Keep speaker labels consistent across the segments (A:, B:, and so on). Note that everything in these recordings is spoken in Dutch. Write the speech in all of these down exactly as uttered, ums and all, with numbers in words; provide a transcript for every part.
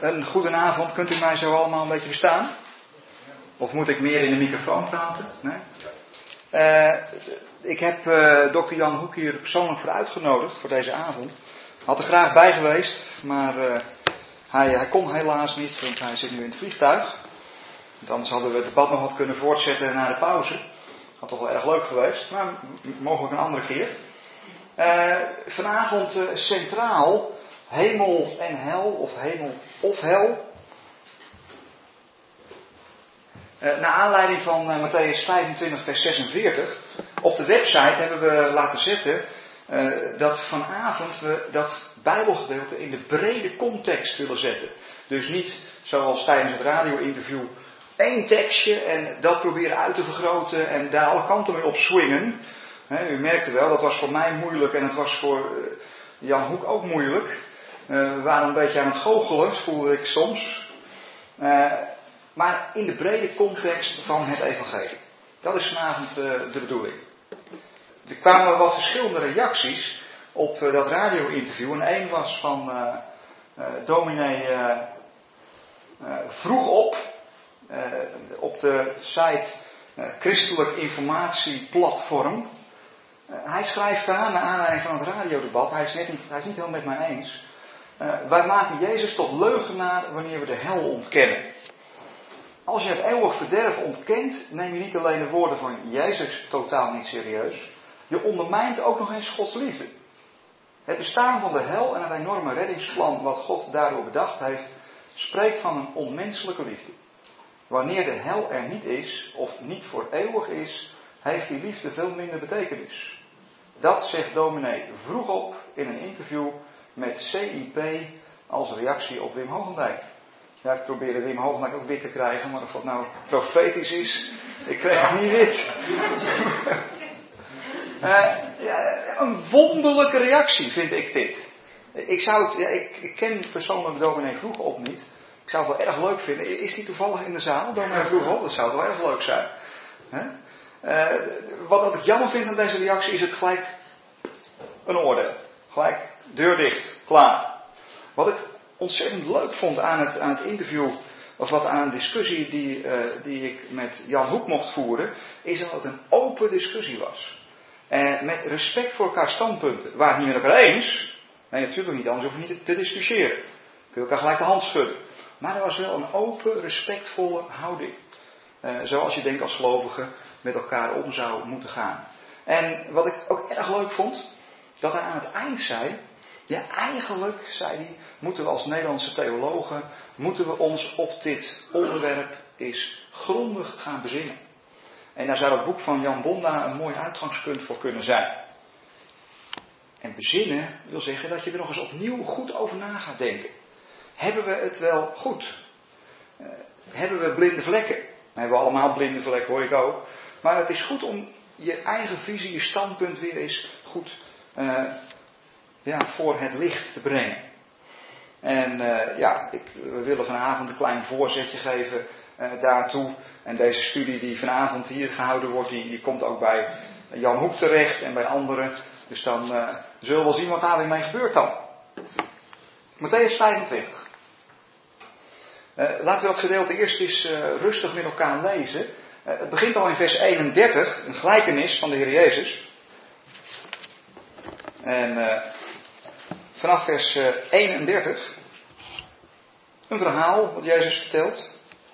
A: Een goedenavond, kunt u mij zo allemaal een beetje verstaan? Of moet ik meer in de microfoon praten? Nee? Uh, ik heb uh, dokter Jan Hoek hier persoonlijk voor uitgenodigd voor deze avond. Had er graag bij geweest, maar uh, hij, hij kon helaas niet, want hij zit nu in het vliegtuig. Want anders hadden we het debat nog wat kunnen voortzetten na de pauze. Had toch wel erg leuk geweest, maar mogelijk een andere keer. Uh, vanavond uh, centraal hemel en hel, of hemel of hel. Uh, naar aanleiding van uh, Mattheüs vijfentwintig vers zesenveertig. Op de website hebben we laten zetten uh, dat vanavond we dat Bijbelgedeelte in de brede context willen zetten. Dus niet zoals tijdens het radio-interview één tekstje en dat proberen uit te vergroten en daar alle kanten mee op swingen. He, u merkte wel, dat was voor mij moeilijk en het was voor uh, Jan Hoek ook moeilijk. Uh, we waren een beetje aan het goochelen, voelde ik soms. Uh, maar in de brede context van het evangelie. Dat is vanavond uh, de bedoeling. Er kwamen wat verschillende reacties op uh, dat radio-interview. En één was van uh, uh, dominee uh, uh, vroeg op. Uh, op de site uh, Christelijk Informatieplatform. Uh, hij schrijft daar, naar aanleiding van het radiodebat, hij is, net niet, hij is niet helemaal met mij eens. Uh, wij maken Jezus tot leugenaar wanneer we de hel ontkennen. Als je het eeuwig verderf ontkent, neem je niet alleen de woorden van Jezus totaal niet serieus. Je ondermijnt ook nog eens Gods liefde. Het bestaan van de hel en het enorme reddingsplan wat God daardoor bedacht heeft, spreekt van een onmenselijke liefde. Wanneer de hel er niet is, of niet voor eeuwig is, heeft die liefde veel minder betekenis. Dat zegt dominee vroeg op in een interview met C I P als reactie op Wim Hogendijk. Ja, ik probeerde Wim Hogendijk ook wit te krijgen, maar of dat nou profetisch is, ik kreeg hem niet wit. uh, ja, een wonderlijke reactie vind ik dit. Ik zou het, ja, ik, ik ken persoonlijk dominee vroeg op niet. Ik zou het wel erg leuk vinden. Is die toevallig in de zaal, dominee vroeg op? Dat zou wel erg leuk zijn. Huh? Uh, wat ik jammer vind aan deze reactie is het gelijk een oordeel. Gelijk deur dicht, klaar. Wat ik ontzettend leuk vond aan het, aan het interview, of wat aan een discussie die, uh, die ik met Jan Hoek mocht voeren, is dat het een open discussie was. Uh, met respect voor elkaar standpunten. Waar het niet met elkaar eens, nee natuurlijk niet, anders hoef je niet te, te discussiëren. Kun je elkaar gelijk de hand schudden. Maar er was wel een open, respectvolle houding. Uh, zoals je denkt als gelovige met elkaar om zou moeten gaan. En wat ik ook erg leuk vond, dat hij aan het eind zei, ja eigenlijk, zei hij, moeten we als Nederlandse theologen, moeten we ons op dit onderwerp eens grondig gaan bezinnen. En daar zou het boek van Jan Bonda een mooi uitgangspunt voor kunnen zijn. En bezinnen wil zeggen dat je er nog eens opnieuw goed over na gaat denken. Hebben we het wel goed? Uh, hebben we blinde vlekken? We hebben allemaal blinde vlekken, hoor ik ook. Maar het is goed om je eigen visie, je standpunt weer eens goed uh, ja, voor het licht te brengen. En uh, ja, ik, we willen vanavond een klein voorzetje geven uh, daartoe. En deze studie die vanavond hier gehouden wordt, die, die komt ook bij Jan Hoek terecht en bij anderen. Dus dan uh, zullen we wel zien wat daar weer mee gebeurt dan. Mattheüs vijfentwintig. Uh, laten we dat gedeelte eerst eens uh, rustig met elkaar lezen. Uh, het begint al in vers eenendertig, een gelijkenis van de Heer Jezus. En uh, vanaf vers uh, eenendertig, een verhaal wat Jezus vertelt.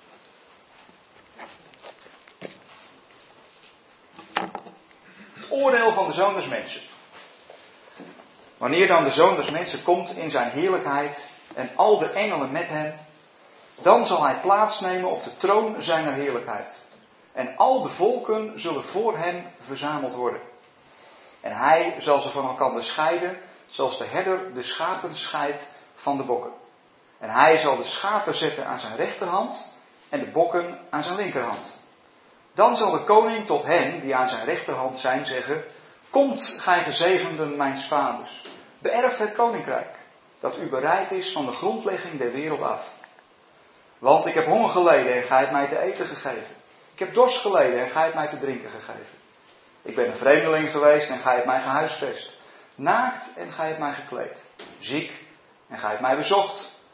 A: Het oordeel van de Zoon des Mensen. Wanneer dan de Zoon des Mensen komt in zijn heerlijkheid en al de engelen met hem, dan zal hij plaatsnemen op de troon zijner heerlijkheid. En al de volken zullen voor hem verzameld worden. En hij zal ze van elkaar scheiden, zoals de herder de schapen scheidt van de bokken. En hij zal de schapen zetten aan zijn rechterhand en de bokken aan zijn linkerhand. Dan zal de koning tot hen die aan zijn rechterhand zijn zeggen, komt, gij gezegenden mijns vaders, beërft het koninkrijk, dat u bereid is van de grondlegging der wereld af. Want ik heb honger geleden en gij hebt mij te eten gegeven. Ik heb dorst geleden en gij hebt mij te drinken gegeven. Ik ben een vreemdeling geweest en gij hebt mij gehuisvest. Naakt en gij hebt mij gekleed. Ziek en gij hebt mij bezocht.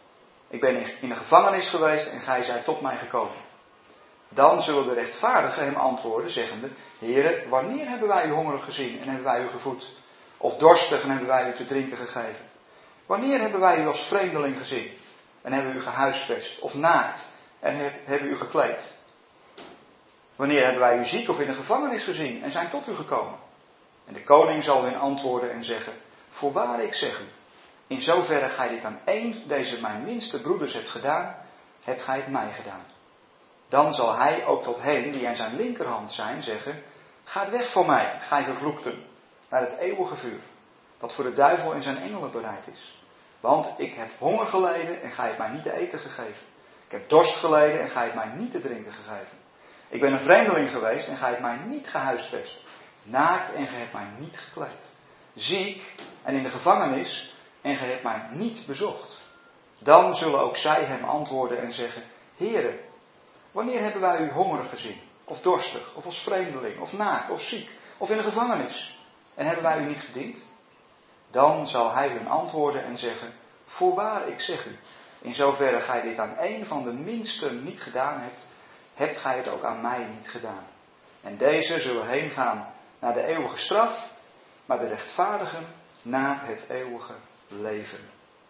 A: Ik ben in de gevangenis geweest en gij zijt tot mij gekomen. Dan zullen de rechtvaardigen hem antwoorden, zeggende, Heere, wanneer hebben wij u hongerig gezien en hebben wij u gevoed? Of dorstig en hebben wij u te drinken gegeven? Wanneer hebben wij u als vreemdeling gezien en hebben u gehuisvest? Of naakt en hebben u gekleed? Wanneer hebben wij u ziek of in de gevangenis gezien en zijn tot u gekomen? En de koning zal hen antwoorden en zeggen, voorwaar ik zeg u, in zoverre gij dit aan één deze mijn minste broeders hebt gedaan, hebt gij het mij gedaan. Dan zal hij ook tot hen die aan zijn linkerhand zijn zeggen, gaat weg van mij, gij vervloekten, naar het eeuwige vuur, dat voor de duivel en zijn engelen bereid is. Want ik heb honger geleden en gij hebt mij niet te eten gegeven. Ik heb dorst geleden en gij hebt mij niet te drinken gegeven. Ik ben een vreemdeling geweest en gij hebt mij niet gehuisvest. Naakt en gij hebt mij niet gekleed. Ziek en in de gevangenis en gij hebt mij niet bezocht. Dan zullen ook zij hem antwoorden en zeggen, Heere, wanneer hebben wij u hongerig gezien? Of dorstig, of als vreemdeling, of naakt, of ziek, of in de gevangenis? En hebben wij u niet gediend? Dan zal hij hun antwoorden en zeggen, voorwaar ik zeg u, in zoverre gij dit aan een van de minsten niet gedaan hebt, hebt gij het ook aan mij niet gedaan. En deze zullen heen gaan naar de eeuwige straf, maar de rechtvaardigen naar het eeuwige leven.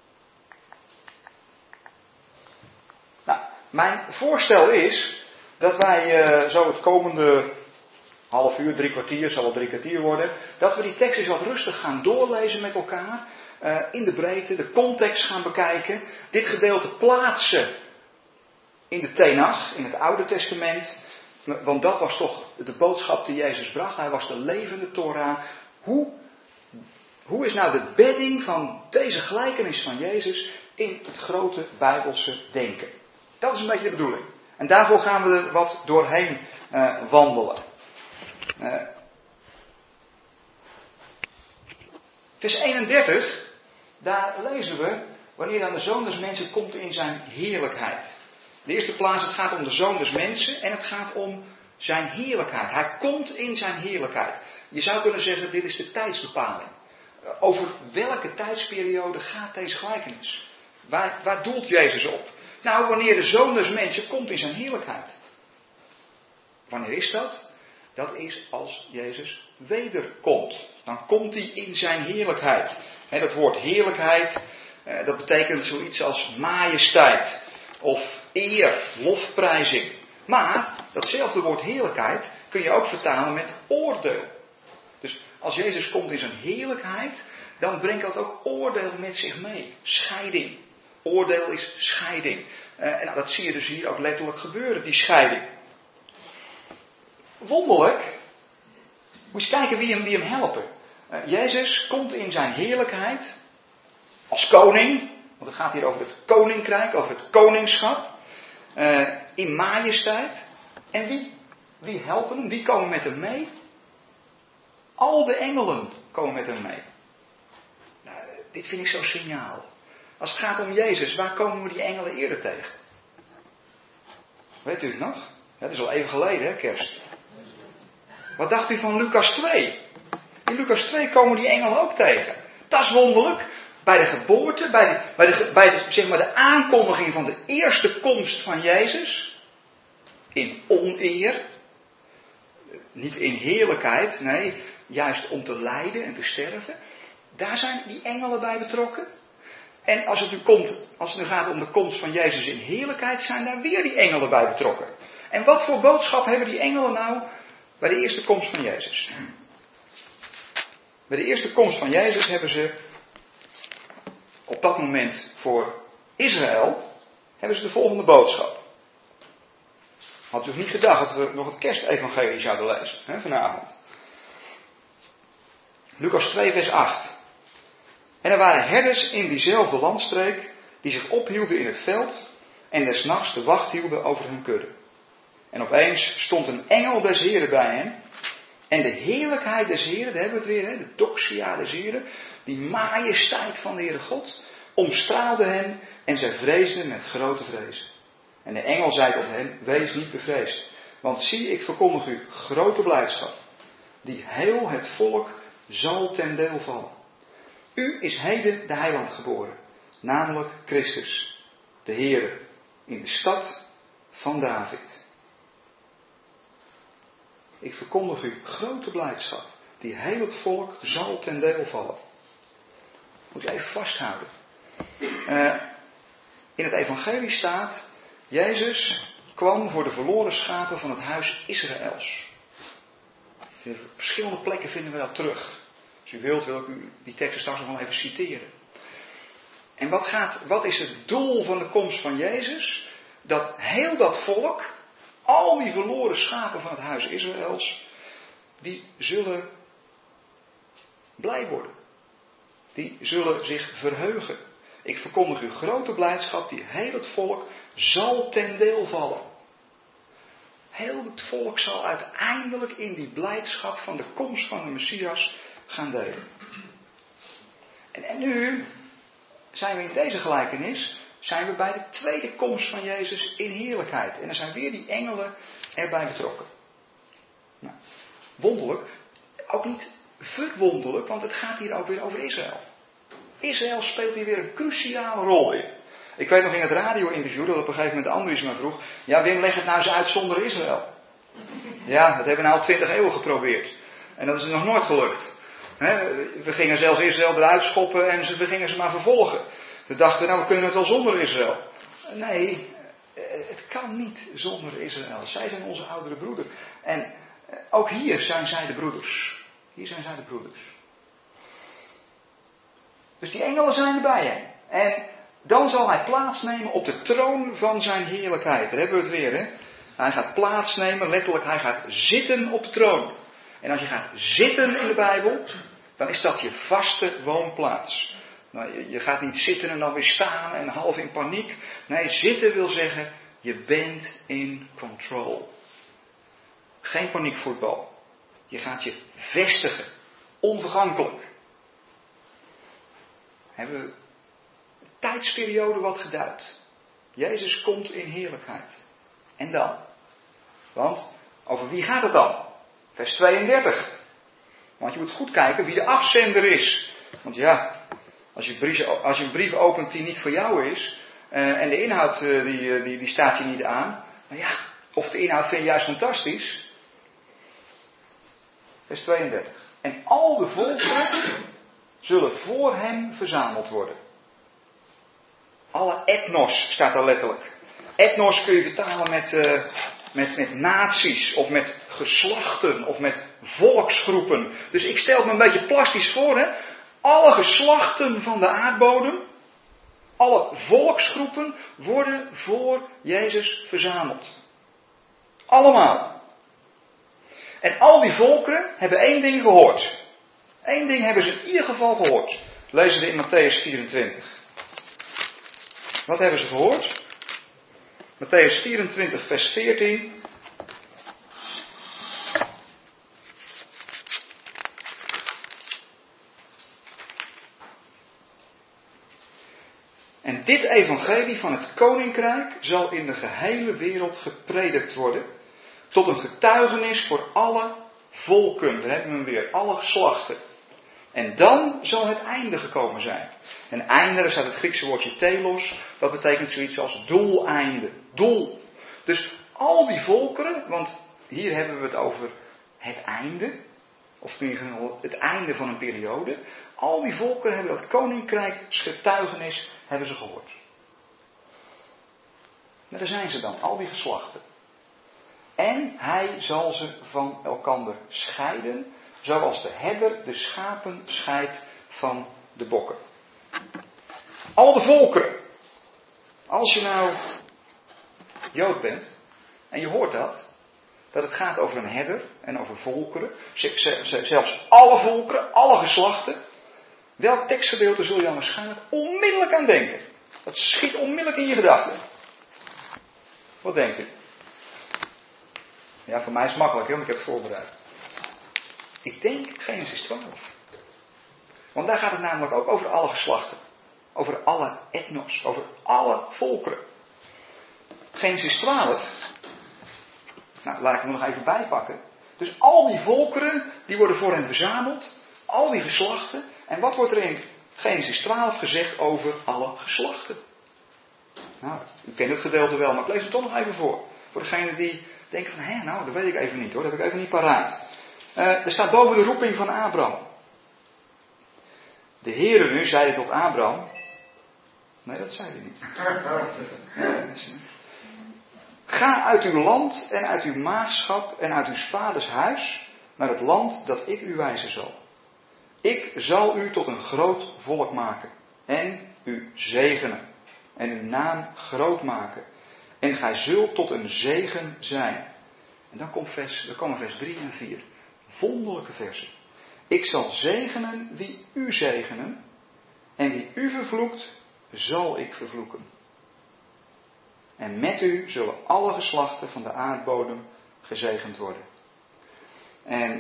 A: Nou, mijn voorstel is dat wij uh, zo het komende half uur, drie kwartier, zal wel drie kwartier worden, dat we die tekst eens wat rustig gaan doorlezen met elkaar, uh, in de breedte, de context gaan bekijken, dit gedeelte plaatsen in de Tenach, in het Oude Testament, want dat was toch de boodschap die Jezus bracht, hij was de levende Torah. Hoe, hoe is nou de bedding van deze gelijkenis van Jezus in het grote Bijbelse denken? Dat is een beetje de bedoeling. En daarvoor gaan we er wat doorheen uh, wandelen. Uh, vers eenendertig, daar lezen we wanneer dan de Zoon des Mensen komt in zijn heerlijkheid. In de eerste plaats, het gaat om de Zoon des Mensen en het gaat om zijn heerlijkheid. Hij komt in zijn heerlijkheid. Je zou kunnen zeggen, dit is de tijdsbepaling. Uh, over welke tijdsperiode gaat deze gelijkenis? Waar, waar doelt Jezus op? Nou, wanneer de Zoon des Mensen komt in zijn heerlijkheid. Wanneer is dat? Dat is als Jezus wederkomt. Dan komt hij in zijn heerlijkheid. He, dat woord heerlijkheid, eh, dat betekent zoiets als majesteit. Of eer, lofprijzing. Maar, datzelfde woord heerlijkheid kun je ook vertalen met oordeel. Dus als Jezus komt in zijn heerlijkheid, dan brengt dat ook oordeel met zich mee. Scheiding. Oordeel is scheiding. Uh, en nou, dat zie je dus hier ook letterlijk gebeuren, die scheiding. Wonderlijk. Moet je kijken wie hem, wie hem helpen. Uh, Jezus komt in zijn heerlijkheid als koning. Want het gaat hier over het koninkrijk, over het koningschap. Uh, in majesteit. En wie? Wie helpen hem? Wie komen met hem mee? Al de engelen komen met hem mee. Nou, dit vind ik zo'n signaal. Als het gaat om Jezus, waar komen we die engelen eerder tegen? Weet u het nog? Ja, dat is al even geleden, hè, kerst. Wat dacht u van Lucas twee? In Lucas twee komen die engelen ook tegen. Dat is wonderlijk. Bij de geboorte, bij, de, bij, de, bij de, zeg maar de aankondiging van de eerste komst van Jezus. In oneer. Niet in heerlijkheid, nee, juist om te lijden en te sterven. Daar zijn die engelen bij betrokken. En als het, nu komt, als het nu gaat om de komst van Jezus in heerlijkheid, zijn daar weer die engelen bij betrokken. En wat voor boodschap hebben die engelen nou bij de eerste komst van Jezus? Bij de eerste komst van Jezus hebben ze op dat moment voor Israël hebben ze de volgende boodschap. Had u niet gedacht dat we nog het kerstevangelie zouden lezen, hè, vanavond. Lucas twee vers acht. En er waren herders in diezelfde landstreek die zich ophielden in het veld en des nachts de wacht hielden over hun kudde. En opeens stond een engel des Heren bij hen en de heerlijkheid des Heren, daar hebben we het weer, hè, de doxia des Heren, die majesteit van de Heere God, omstraalde hen en zij vreesden met grote vrees. En de engel zei tot hen, wees niet bevreesd, want zie, ik verkondig u grote blijdschap, die heel het volk zal ten deel vallen. U is heden de heiland geboren, namelijk Christus, de Heere in de stad van David. Ik verkondig u grote blijdschap, die heel het volk zal ten deel vallen. Moet je even vasthouden. Uh, in het evangelie staat, Jezus kwam voor de verloren schapen van het huis Israëls. Op verschillende plekken vinden we dat terug. Als u wilt, wil ik u die teksten straks nog wel even citeren. En wat, gaat, wat is het doel van de komst van Jezus? Dat heel dat volk, al die verloren schapen van het huis Israëls, die zullen blij worden. Die zullen zich verheugen. Ik verkondig u grote blijdschap, die heel het volk zal ten deel vallen. Heel het volk zal uiteindelijk in die blijdschap van de komst van de Messias gaan delen. En, en nu zijn we in deze gelijkenis, zijn we bij de tweede komst van Jezus in heerlijkheid. En dan zijn weer die engelen erbij betrokken. Nou, wonderlijk, ook niet verwonderlijk, want het gaat hier ook weer over Israël. Israël speelt hier weer een cruciale rol in. Ik weet nog in het radio-interview dat op een gegeven moment Andries me vroeg, ja Wim, leg het nou eens uit zonder Israël. Ja, dat hebben we nou al twintig eeuwen geprobeerd. En dat is nog nooit gelukt. He, we gingen zelfs Israël eruit schoppen en we gingen ze maar vervolgen. We dachten, nou we kunnen het wel zonder Israël. Nee, het kan niet zonder Israël. Zij zijn onze oudere broeder. En ook hier zijn zij de broeders. Hier zijn zij de broeders. Dus die engelen zijn erbij hem. En dan zal hij plaatsnemen op de troon van zijn heerlijkheid. Daar hebben we het weer, hè. Hij gaat plaatsnemen, letterlijk, hij gaat zitten op de troon. En als je gaat zitten in de Bijbel, dan is dat je vaste woonplaats. Nou, je, je gaat niet zitten en dan weer staan en half in paniek. Nee, zitten wil zeggen, je bent in control. Geen paniekvoetbal. Je gaat je vestigen. Onvergankelijk. Hebben we een tijdsperiode wat geduid. Jezus komt in heerlijkheid. En dan? Want, over wie gaat het dan? Vers tweeëndertig. Want je moet goed kijken wie de afzender is. Want ja, als je, brief, als je een brief opent die niet voor jou is, uh, en de inhoud uh, die, die, die staat je niet aan. Maar ja, of de inhoud vind je juist fantastisch. Vers tweeëndertig. En al de volkeren zullen voor hem verzameld worden. Alle etnos staat er letterlijk. Etnos kun je vertalen met, uh, met, met naties of met geslachten of met volksgroepen. Dus ik stel het me een beetje plastisch voor. Hè? Alle geslachten van de aardbodem, alle volksgroepen worden voor Jezus verzameld. Allemaal. En al die volkeren hebben één ding gehoord. Eén ding hebben ze in ieder geval gehoord. Lezen we in Matthäus vierentwintig. Wat hebben ze gehoord? Matthäus vierentwintig vers veertien. En dit evangelie van het koninkrijk zal in de gehele wereld gepredikt worden, tot een getuigenis voor alle volken. Daar hebben we hem weer, alle geslachten. En dan zal het einde gekomen zijn. En einde, daar staat het Griekse woordje telos, dat betekent zoiets als doeleinde. Doel. Dus al die volkeren, want hier hebben we het over het einde, of in ieder geval het einde van een periode. Al die volkeren hebben dat koninkrijks getuigenis hebben ze gehoord. Nou, daar zijn ze dan, al die geslachten. En hij zal ze van elkander scheiden, zoals de herder de schapen scheidt van de bokken. Al de volkeren. Als je nou Jood bent en je hoort dat, dat het gaat over een herder en over volkeren, zelfs alle volkeren, alle geslachten. Welk tekstgedeelte zul je dan waarschijnlijk onmiddellijk aan denken? Dat schiet onmiddellijk in je gedachten. Wat denkt u? Ja, voor mij is het makkelijk, want ik heb het voorbereid. Ik denk Genesis twaalf. Want daar gaat het namelijk ook over alle geslachten. Over alle etnos, over alle volkeren. Genesis twaalf. Nou, laat ik hem nog even bijpakken. Dus al die volkeren, die worden voor hem verzameld. Al die geslachten. En wat wordt er in Genesis twaalf gezegd over alle geslachten? Nou, u kent het gedeelte wel, maar ik lees het toch nog even voor. Voor degenen die denken van, hé, nou, dat weet ik even niet hoor, dat heb ik even niet paraat. Uh, er staat boven de roeping van Abraham. De Heere nu zei tot Abraham. Nee, dat zei hij niet. Ga uit uw land en uit uw maagschap en uit uw vaders huis naar het land dat ik u wijzen zal. Ik zal u tot een groot volk maken en u zegenen en uw naam groot maken. En gij zult tot een zegen zijn. En dan, komt vers, dan komen vers drie en vier. Wonderlijke versen. Ik zal zegenen wie u zegenen. En wie u vervloekt, zal ik vervloeken. En met u zullen alle geslachten van de aardbodem gezegend worden. En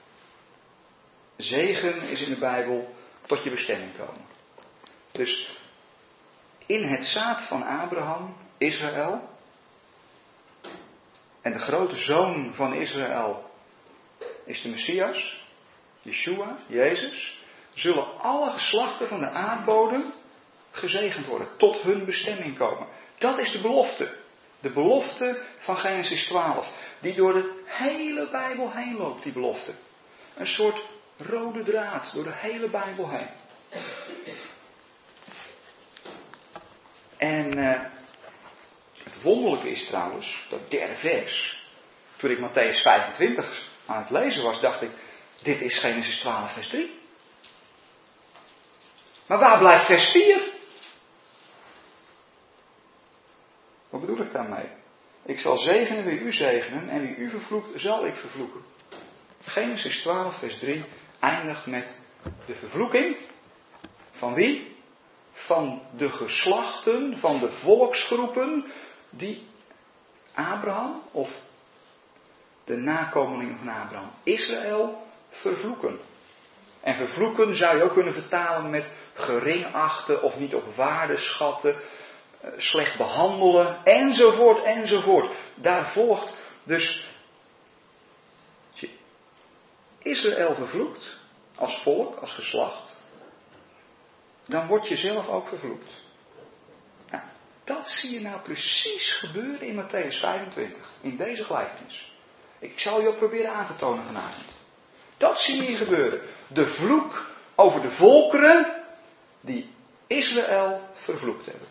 A: zegen is in de Bijbel tot je bestemming komen. Dus in het zaad van Abraham, Israël, en de grote zoon van Israël is de Messias, Yeshua, Jezus, zullen alle geslachten van de aardbodem gezegend worden, tot hun bestemming komen. Dat is de belofte. De belofte van Genesis twaalf, die door de hele Bijbel heen loopt, die belofte. Een soort rode draad door de hele Bijbel heen. En uh, het wonderlijke is trouwens, dat derde vers. Toen ik Mattheüs vijfentwintig aan het lezen was, dacht ik, dit is Genesis twaalf vers drie. Maar waar blijft vers vier? Wat bedoel ik daarmee? Ik zal zegenen wie u zegenen en wie u vervloekt, zal ik vervloeken. Genesis twaalf vers drie eindigt met de vervloeking van wie? Van de geslachten, van de volksgroepen die Abraham of de nakomelingen van Abraham, Israël, vervloeken. En vervloeken zou je ook kunnen vertalen met gering achten of niet op waarde schatten, slecht behandelen, enzovoort, enzovoort. Daar volgt dus, als je Israël vervloekt, als volk, als geslacht, dan word je zelf ook vervloekt. Nou, dat zie je nou precies gebeuren in Mattheüs vijfentwintig, in deze gelijkenis. Ik zal je ook proberen aan te tonen vanavond. Dat zie je hier gebeuren. De vloek over de volkeren die Israël vervloekt hebben.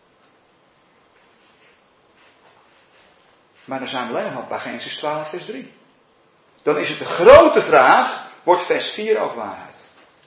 A: Maar dan zijn we alleen nog bij Genesis twaalf vers drie. Dan is het de grote vraag, wordt vers vier ook waarheid?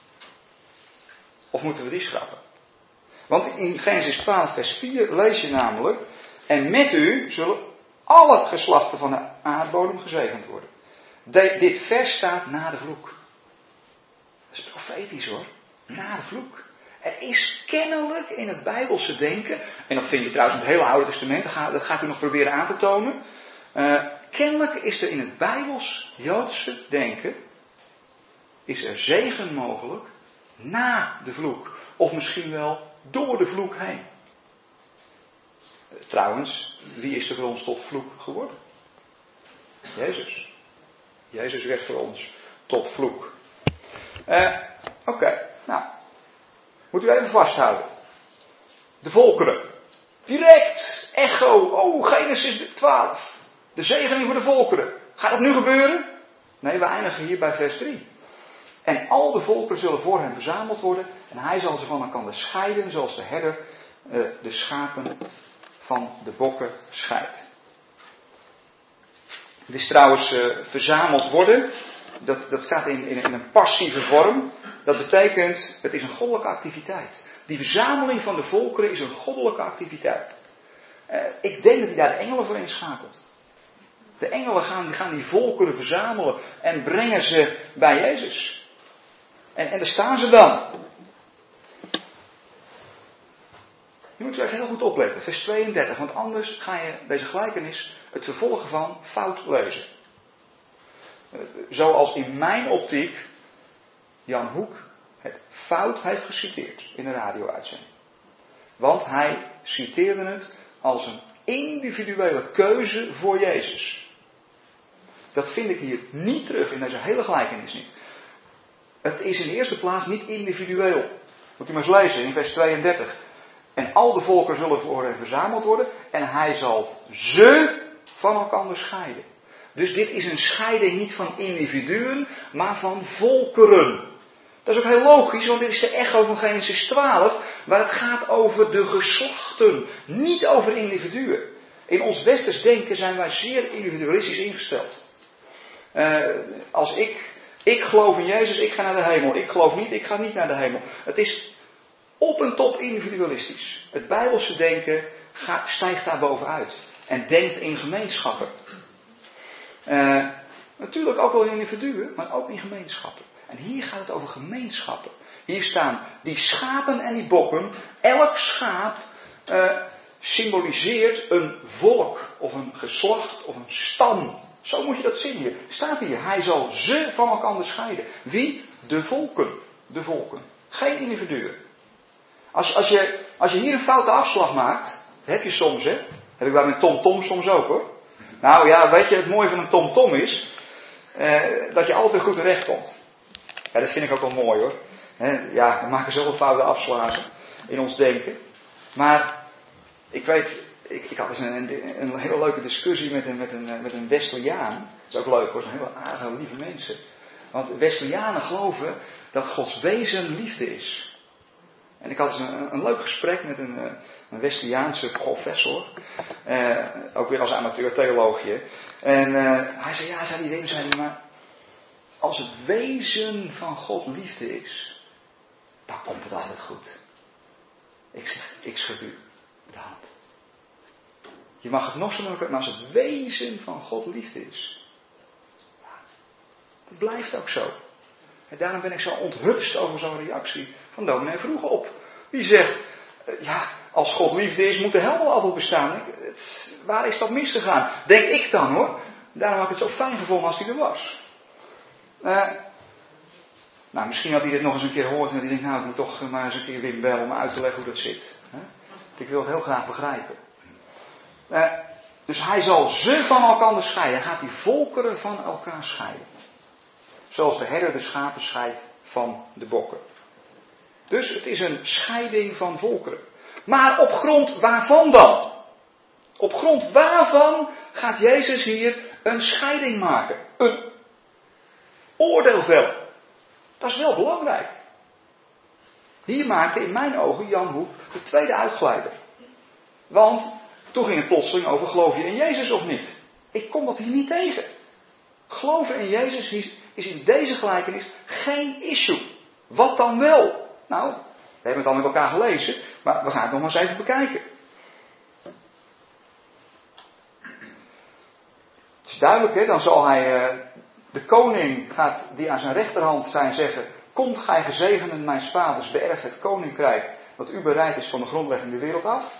A: Of moeten we die schrappen? Want in Genesis twaalf vers vier lees je namelijk, en met u zullen alle geslachten van de aardbodem gezegend worden. De, dit vers staat na de vloek. Dat is profetisch hoor. Na de vloek. Er is kennelijk in het Bijbelse denken, en dat vind je trouwens in het hele Oude Testament, dat ga, dat ga ik u nog proberen aan te tonen. Uh, kennelijk is er in het Bijbels Joodse denken, is er zegen mogelijk na de vloek. Of misschien wel door de vloek heen. Uh, trouwens, wie is er voor ons tot vloek geworden? Jezus. Jezus werd voor ons tot vloek. Uh, Oké, okay, nou. Moet u even vasthouden. De volkeren. Direct. Echo. Oh, Genesis twaalf. De zegening voor de volkeren. Gaat dat nu gebeuren? Nee, we eindigen hier bij vers drie. En al de volkeren zullen voor hem verzameld worden. En hij zal ze van elkaar scheiden, zoals de herder uh, de schapen van de bokken scheidt. Het is trouwens uh, verzameld worden. Dat, dat staat in, in, in een passieve vorm. Dat betekent, het is een goddelijke activiteit. Die verzameling van de volkeren is een goddelijke activiteit. Uh, ik denk dat hij daar de engelen voor inschakelt. De engelen gaan, die gaan die volkeren verzamelen en brengen ze bij Jezus. En, en daar staan ze dan. Nu moet je echt heel goed opletten, vers tweeëndertig. Want anders ga je deze gelijkenis, het vervolgen van, fout lezen. Uh, zoals in mijn optiek Jan Hoek het fout heeft geciteerd in de radio-uitzending. Want hij citeerde het als een individuele keuze voor Jezus. Dat vind ik hier niet terug in deze hele gelijkenis niet. Het is in de eerste plaats niet individueel. Moet u maar eens lezen in vers tweeëndertig. En al de volken zullen voor hem verzameld worden. En hij zal ze van elkaar scheiden. Dus dit is een scheiding niet van individuen, maar van volkeren. Dat is ook heel logisch, want dit is de echo van Genesis twaalf, waar het gaat over de geslachten, niet over individuen. In ons westers denken zijn wij zeer individualistisch ingesteld. Uh, als ik, ik geloof in Jezus, ik ga naar de hemel. Ik geloof niet, ik ga niet naar de hemel. Het is op en top individualistisch. Het Bijbelse denken gaat, stijgt daar bovenuit. En denkt in gemeenschappen. Uh, natuurlijk ook wel in individuen, maar ook in gemeenschappen. En hier gaat het over gemeenschappen. Hier staan die schapen en die bokken. Elk schaap uh, symboliseert een volk of een geslacht of een stam. Zo moet je dat zien hier. Staat hier, hij zal ze van elkaar scheiden. Wie? De volken. De volken. Geen individuen. Als, als, je, als je hier een foute afslag maakt, dat heb je soms, hè. Heb ik bij mijn TomTom soms ook, hoor. Nou ja, weet je, het mooie van een TomTom is uh, dat je altijd goed terecht komt. Ja, dat vind ik ook wel mooi, hoor. He, ja, we maken zoveel foute afslagen in ons denken. Maar ik weet, ik, ik had eens een, een, een hele leuke discussie met een, met een, met een Wesleyaan. Dat is ook leuk, hoor. Dat zijn hele aardige, lieve mensen. Want Wesleyanen geloven dat Gods wezen liefde is. En ik had eens een, een leuk gesprek met een, een Wesleyaanse professor. Uh, ook weer als amateur theoloogje. En uh, hij zei, ja, zei die Wim, zei hij, maar als het wezen van God liefde is, dan komt het altijd goed. Ik zeg, ik schud u de hand. Je mag het nog zo noemen, maar als het wezen van God liefde is, ja, dat blijft ook zo. En daarom ben ik zo onthutst over zo'n reactie van dominee Vroegop. Die zegt, ja, als God liefde is, moet de hel wel altijd bestaan. Ik, het, waar is dat misgegaan? Denk ik dan, hoor. Daarom had ik het zo fijn gevonden als hij er was. Uh, nou, misschien had hij dit nog eens een keer gehoord en dat hij denkt, nou, ik moet toch maar eens een keer Wim bellen om uit te leggen hoe dat zit. Hè? Ik wil het heel graag begrijpen. Uh, dus hij zal ze van elkaar scheiden. Hij gaat die volkeren van elkaar scheiden. Zoals de herder de schapen scheidt van de bokken. Dus het is een scheiding van volkeren. Maar op grond waarvan dan? Op grond waarvan gaat Jezus hier een scheiding maken? Een oordeel vellen. Dat is wel belangrijk. Hier maakte in mijn ogen Jan Hoek de tweede uitglijder. Want toen ging het plotseling over, geloof je in Jezus of niet? Ik kom dat hier niet tegen. Geloven in Jezus is in deze gelijkenis geen issue. Wat dan wel? Nou, we hebben het al met elkaar gelezen, maar we gaan het nog maar eens even bekijken. Het is duidelijk, hè? Dan zal hij, uh, de koning gaat, die aan zijn rechterhand zijn, zeggen, komt gij gezegenden mijns vaders, beërf het koninkrijk, wat u bereid is van de grondlegging der wereld af.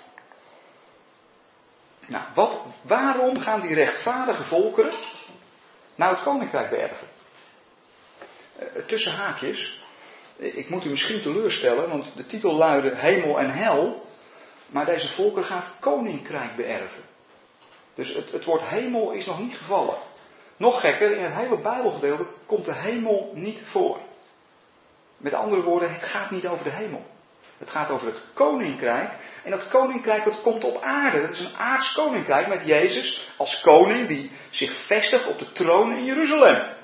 A: Nou, wat, waarom gaan die rechtvaardige volkeren nou het koninkrijk beërven? Uh, tussen haakjes. Ik moet u misschien teleurstellen, want de titel luidde hemel en hel. Maar deze volker gaat koninkrijk beërven. Dus het, het woord hemel is nog niet gevallen. Nog gekker, in het hele Bijbelgedeelte komt de hemel niet voor. Met andere woorden, het gaat niet over de hemel. Het gaat over het koninkrijk. En dat koninkrijk dat komt op aarde. Dat is een aards koninkrijk met Jezus als koning die zich vestigt op de troon in Jeruzalem.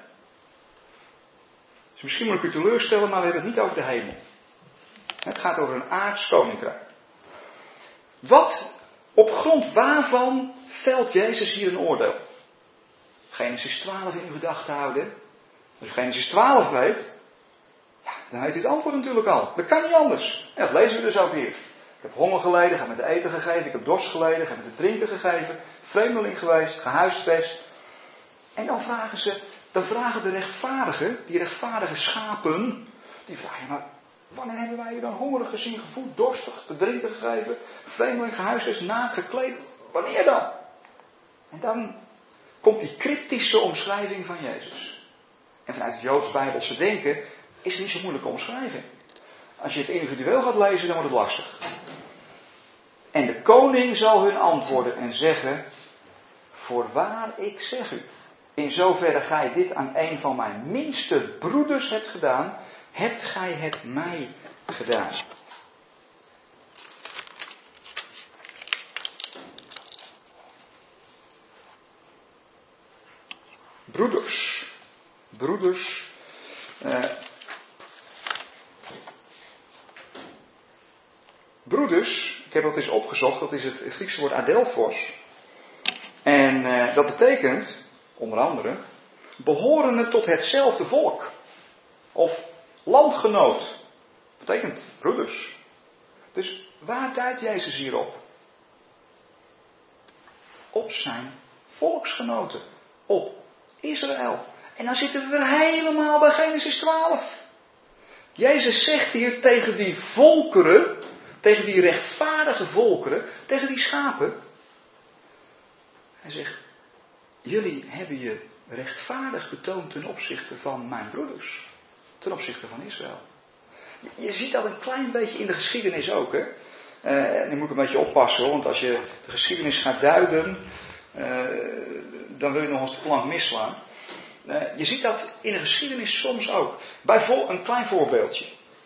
A: Dus misschien moet ik u teleurstellen, maar we hebben het niet over de hemel. Het gaat over een aards koninkrijk. Wat, op grond waarvan velt Jezus hier een oordeel? Genesis twaalf in uw gedachten houden. Als u Genesis twaalf weet, ja, dan weet u het antwoord natuurlijk al. Dat kan niet anders. En dat lezen we dus ook hier. Ik heb honger geleden, ik heb met te eten gegeven, ik heb dorst geleden, ik heb met te drinken gegeven, vreemdeling geweest, gehuisvest. En dan vragen ze, dan vragen de rechtvaardigen, die rechtvaardige schapen, die vragen, maar wanneer hebben wij u dan hongerig gezien, gevoed, dorstig, te drinken gegeven, vreemdeling, gehuisvest, naakt, gekleed, wanneer dan? En dan komt die cryptische omschrijving van Jezus. En vanuit het Joods-Bijbelse denken is het niet zo'n moeilijke omschrijving. Als je het individueel gaat lezen, dan wordt het lastig. En de koning zal hun antwoorden en zeggen, voorwaar ik zeg u, in zoverre gij dit aan een van mijn minste broeders hebt gedaan, hebt gij het mij gedaan. broeders. Broeders. Uh, broeders, ik heb dat eens opgezocht, dat is het Griekse woord adelphos. En uh, dat betekent, onder andere, behorende tot hetzelfde volk. Of landgenoot. Dat betekent broeders. Dus waar duidt Jezus hierop? Op zijn volksgenoten. Op Israël. En dan zitten we weer helemaal bij Genesis twaalf. Jezus zegt hier tegen die volkeren, tegen die rechtvaardige volkeren, tegen die schapen. Hij zegt, jullie hebben je rechtvaardig betoond ten opzichte van mijn broeders. Ten opzichte van Israël. Je ziet dat een klein beetje in de geschiedenis ook. Hè? Uh, en dan moet ik een beetje oppassen hoor, want als je de geschiedenis gaat duiden, uh, dan wil je nog eens de plank misslaan. Uh, je ziet dat in de geschiedenis soms ook. Bijvoorbeeld een klein voorbeeldje.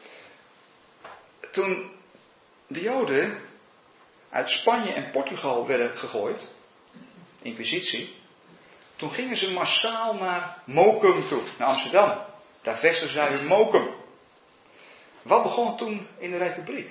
A: Toen de Joden uit Spanje en Portugal werden gegooid, inquisitie, toen gingen ze massaal naar Mokum toe, naar Amsterdam. Daar vestigden zij hun Mokum. Wat begon toen in de Republiek?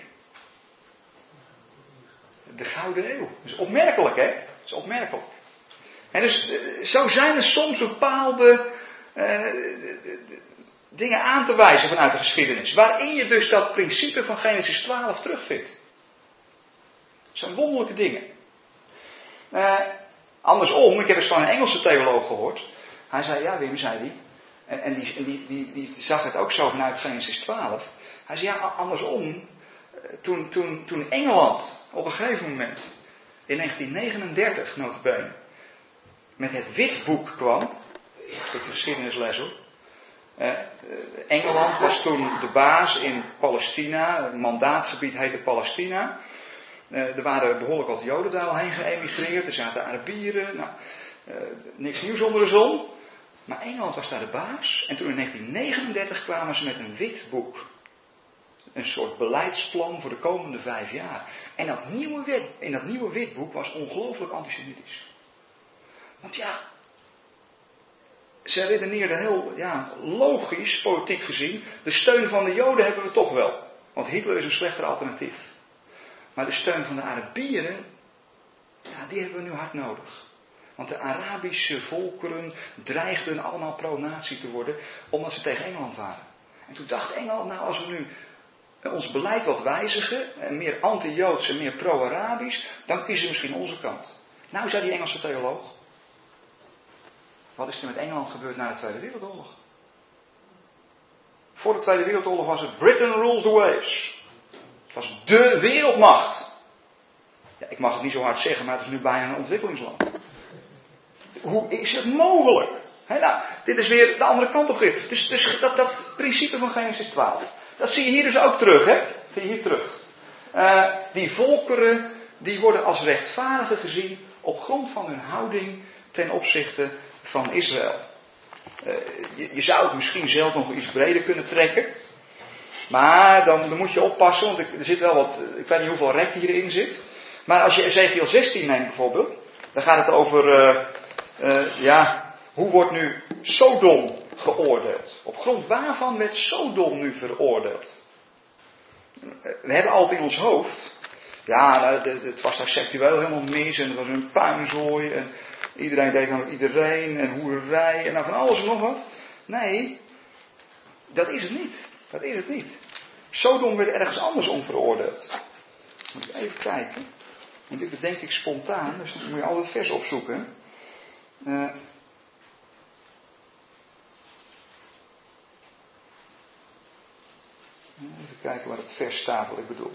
A: De Gouden Eeuw. Dat is opmerkelijk, hè? Dat is opmerkelijk. En dus, zo zijn er soms bepaalde uh, dingen aan te wijzen vanuit de geschiedenis. Waarin je dus dat principe van Genesis twaalf terugvindt. Dat zijn wonderlijke dingen. Uh, andersom, ik heb eens van een Engelse theoloog gehoord. Hij zei, ja Wim, zei hij. En, en, die, en die, die, die zag het ook zo vanuit Genesis twaalf. Hij zei, ja andersom. Toen, toen, toen Engeland op een gegeven moment, in negentien negenendertig nota bene, met het witboek kwam. Een stukje geschiedenisles hoor. Uh, Engeland was toen de baas in Palestina. Het mandaatgebied heette Palestina. Uh, er waren behoorlijk wat Joden daar al heen geëmigreerd. Er zaten Arabieren. Nou, uh, niks nieuws onder de zon. Maar Engeland was daar de baas. En toen in negentien negenendertig kwamen ze met een witboek. Een soort beleidsplan voor de komende vijf jaar. En dat nieuwe wet, in dat nieuwe witboek was ongelooflijk antisemitisch. Want ja, ze redeneerden heel ja, logisch, politiek gezien. De steun van de Joden hebben we toch wel. Want Hitler is een slechter alternatief. Maar de steun van de Arabieren, ja, die hebben we nu hard nodig. Want de Arabische volkeren dreigden allemaal pro-nazi te worden, omdat ze tegen Engeland waren. En toen dacht Engeland, nou als we nu ons beleid wat wijzigen, en meer anti-Joods en meer pro-Arabisch, dan kiezen ze misschien onze kant. Nou, zei die Engelse theoloog, wat is er met Engeland gebeurd na de Tweede Wereldoorlog? Voor de Tweede Wereldoorlog was het Britain ruled the waves. Het was dé wereldmacht. Ja, ik mag het niet zo hard zeggen, maar het is nu bijna een ontwikkelingsland. Hoe is het mogelijk? He, nou, dit is weer de andere kant op gericht. Dus, dus dat, dat principe van Genesis twaalf. Dat zie je hier dus ook terug, hè? Dat zie je hier terug. Uh, die volkeren, die worden als rechtvaardigen gezien op grond van hun houding ten opzichte van Israël. Uh, je, je zou het misschien zelf nog iets breder kunnen trekken. Maar dan, dan moet je oppassen, want er zit wel wat, ik weet niet hoeveel recht hierin zit. Maar als je Ezekiel zestien neemt bijvoorbeeld, dan gaat het over, uh, uh, ja, hoe wordt nu Sodom geoordeeld? Op grond waarvan werd Sodom nu veroordeeld? We hebben altijd in ons hoofd, ja, het was daar seksueel helemaal mis en het was een puinzooi en iedereen deed dan met iedereen en hoererij en nou van alles en nog wat. Nee, dat is het niet. Dat is het niet. Sodom werd ergens anders om veroordeeld. Moet ik even kijken. Want dit bedenk ik spontaan, dus dan moet je altijd vers opzoeken. Uh, even kijken waar het vers staat wat ik bedoel.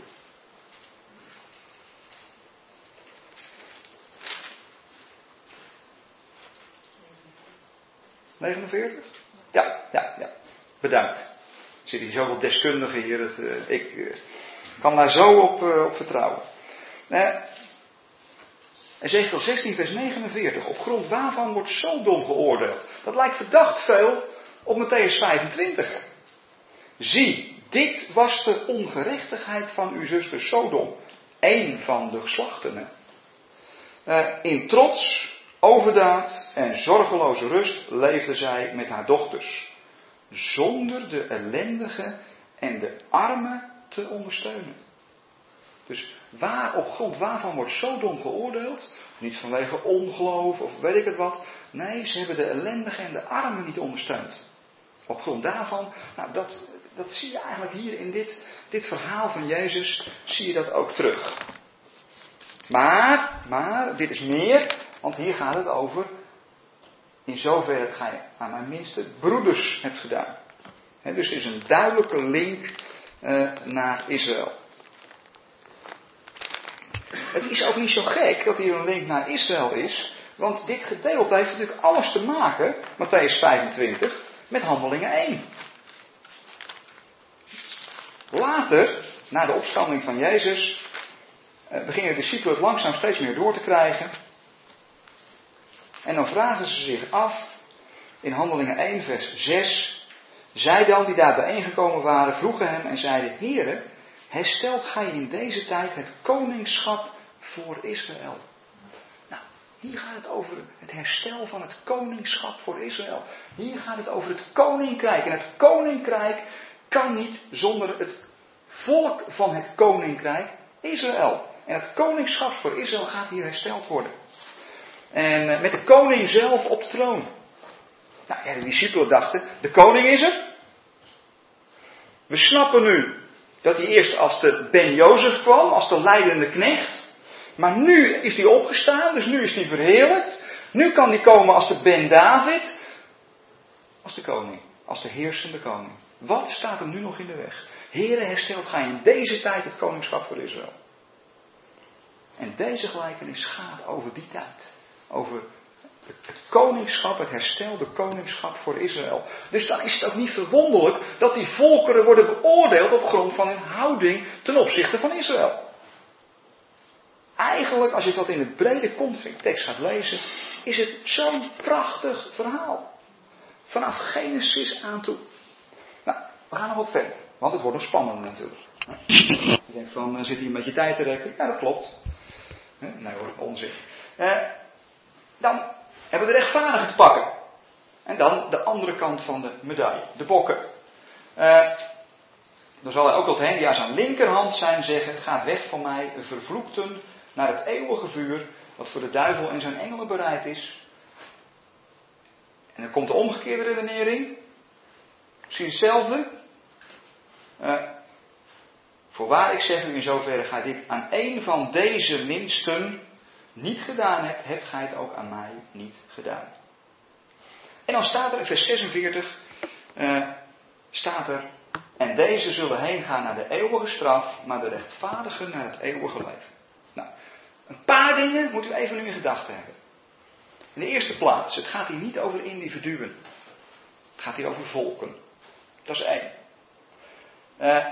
A: negenenveertig? Ja, ja, ja. Bedankt. Er zitten hier zoveel deskundigen hier. Dat, uh, ik uh, kan daar zo op, uh, op vertrouwen. Uh, Ezekiel zestien vers negenenveertig. Op grond waarvan wordt Sodom geoordeeld? Dat lijkt verdacht veel op Mattheüs vijfentwintig. Zie, dit was de ongerechtigheid van uw zuster Sodom. Eén van de geslachtenen. Uh, in trots overdaad en zorgeloze rust leefde zij met haar dochters. Zonder de ellendige en de armen te ondersteunen. Dus waar, op grond waarvan wordt Sodom geoordeeld? Niet vanwege ongeloof of weet ik het wat. Nee, ze hebben de ellendige en de armen niet ondersteund. Op grond daarvan, nou dat, dat zie je eigenlijk hier in dit, dit verhaal van Jezus, zie je dat ook terug. Maar, maar, dit is meer, want hier gaat het over, in zoverre het gij aan mijn minste broeders hebt gedaan. He, dus er is een duidelijke link uh, naar Israël. Het is ook niet zo gek dat hier een link naar Israël is, want dit gedeelte heeft natuurlijk alles te maken, Mattheüs vijfentwintig, met Handelingen één. Later, na de opstanding van Jezus, beginnen de discipelen het langzaam steeds meer door te krijgen. En dan vragen ze zich af, in Handelingen één vers zes, zij dan die daar bijeengekomen waren, vroegen hem en zeiden, Heere, herstelt gij in deze tijd het koningschap voor Israël? Nou, hier gaat het over het herstel van het koningschap voor Israël. Hier gaat het over het koninkrijk. En het koninkrijk kan niet zonder het volk van het koninkrijk Israël. En het koningschap voor Israël gaat hier hersteld worden. En met de koning zelf op de troon. Nou ja, de discipelen dachten, de koning is er. We snappen nu dat hij eerst als de Ben Jozef kwam, als de leidende knecht. Maar nu is hij opgestaan, dus nu is hij verheerlijkt. Nu kan hij komen als de Ben David. Als de koning, als de heersende koning. Wat staat hem nu nog in de weg? Heere, herstelt gij in deze tijd het koningschap voor Israël. En deze gelijkenis gaat over die tijd. Over het koningschap, het herstelde koningschap voor Israël. Dus dan is het ook niet verwonderlijk dat die volkeren worden beoordeeld op grond van hun houding ten opzichte van Israël. Eigenlijk, als je dat in het brede context gaat lezen, is het zo'n prachtig verhaal. Vanaf Genesis aan toe. Nou, we gaan nog wat verder, want het wordt nog spannender natuurlijk. Je denkt van, zit hier een beetje tijd te rekken? Ja, dat klopt. Nee hoor, onzin. Eh, dan hebben we de rechtvaardigen te pakken. En dan de andere kant van de medaille, de bokken. Uh, dan zal hij ook tot hen die aan zijn linkerhand zijn zeggen, gaat weg van mij, vervloekten, naar het eeuwige vuur, wat voor de duivel en zijn engelen bereid is. En dan komt de omgekeerde redenering. Misschien hetzelfde. Uh, Voorwaar, ik zeg u, in zoverre gij dit aan één van deze minsten niet gedaan hebt, hebt gij het ook aan mij niet gedaan. En dan staat er in vers zesenveertig, uh, staat er, en deze zullen heen gaan naar de eeuwige straf, maar de rechtvaardigen naar het eeuwige leven. Nou, een paar dingen moet u even nu in gedachten hebben. In de eerste plaats, het gaat hier niet over individuen. Het gaat hier over volken. Dat is één. Uh,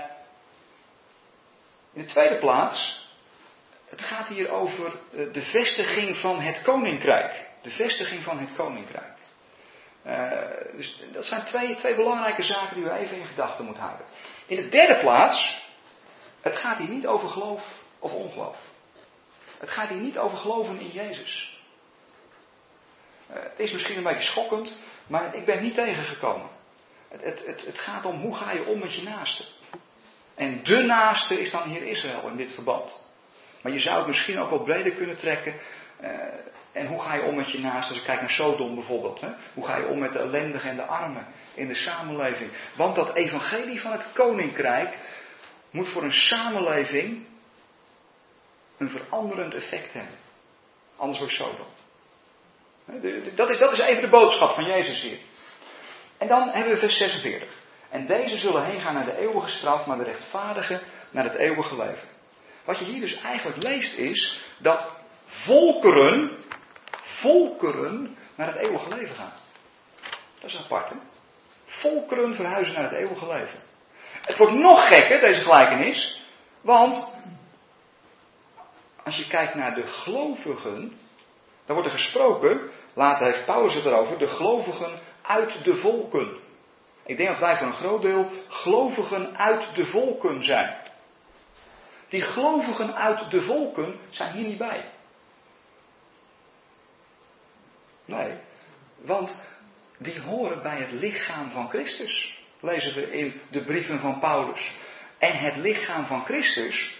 A: In de tweede plaats, het gaat hier over de vestiging van het koninkrijk. De vestiging van het koninkrijk. Uh, dus dat zijn twee, twee belangrijke zaken die u even in gedachten moet houden. In de derde plaats, het gaat hier niet over geloof of ongeloof. Het gaat hier niet over geloven in Jezus. Uh, het is misschien een beetje schokkend, maar ik ben niet tegengekomen. Het, het, het, het gaat om hoe ga je om met je naaste. En de naaste is dan hier Israël in dit verband. Maar je zou het misschien ook wat breder kunnen trekken. Uh, en hoe ga je om met je naaste? Als je kijkt naar Sodom bijvoorbeeld. Hè? Hoe ga je om met de ellendigen en de armen in de samenleving? Want dat evangelie van het koninkrijk moet voor een samenleving een veranderend effect hebben. Anders wordt Sodom. Dat is, dat is even de boodschap van Jezus hier. En dan hebben we vers zesenveertig. En deze zullen heen gaan naar de eeuwige straf, maar de rechtvaardigen naar het eeuwige leven. Wat je hier dus eigenlijk leest is dat volkeren, volkeren naar het eeuwige leven gaan. Dat is apart, hè? Volkeren verhuizen naar het eeuwige leven. Het wordt nog gekker, deze gelijkenis, want als je kijkt naar de gelovigen, dan wordt er gesproken, later heeft Paulus het erover, de gelovigen uit de volken. Ik denk dat wij voor een groot deel gelovigen uit de volken zijn. Die gelovigen uit de volken zijn hier niet bij. Nee, want die horen bij het lichaam van Christus. Lezen we in de brieven van Paulus. En het lichaam van Christus,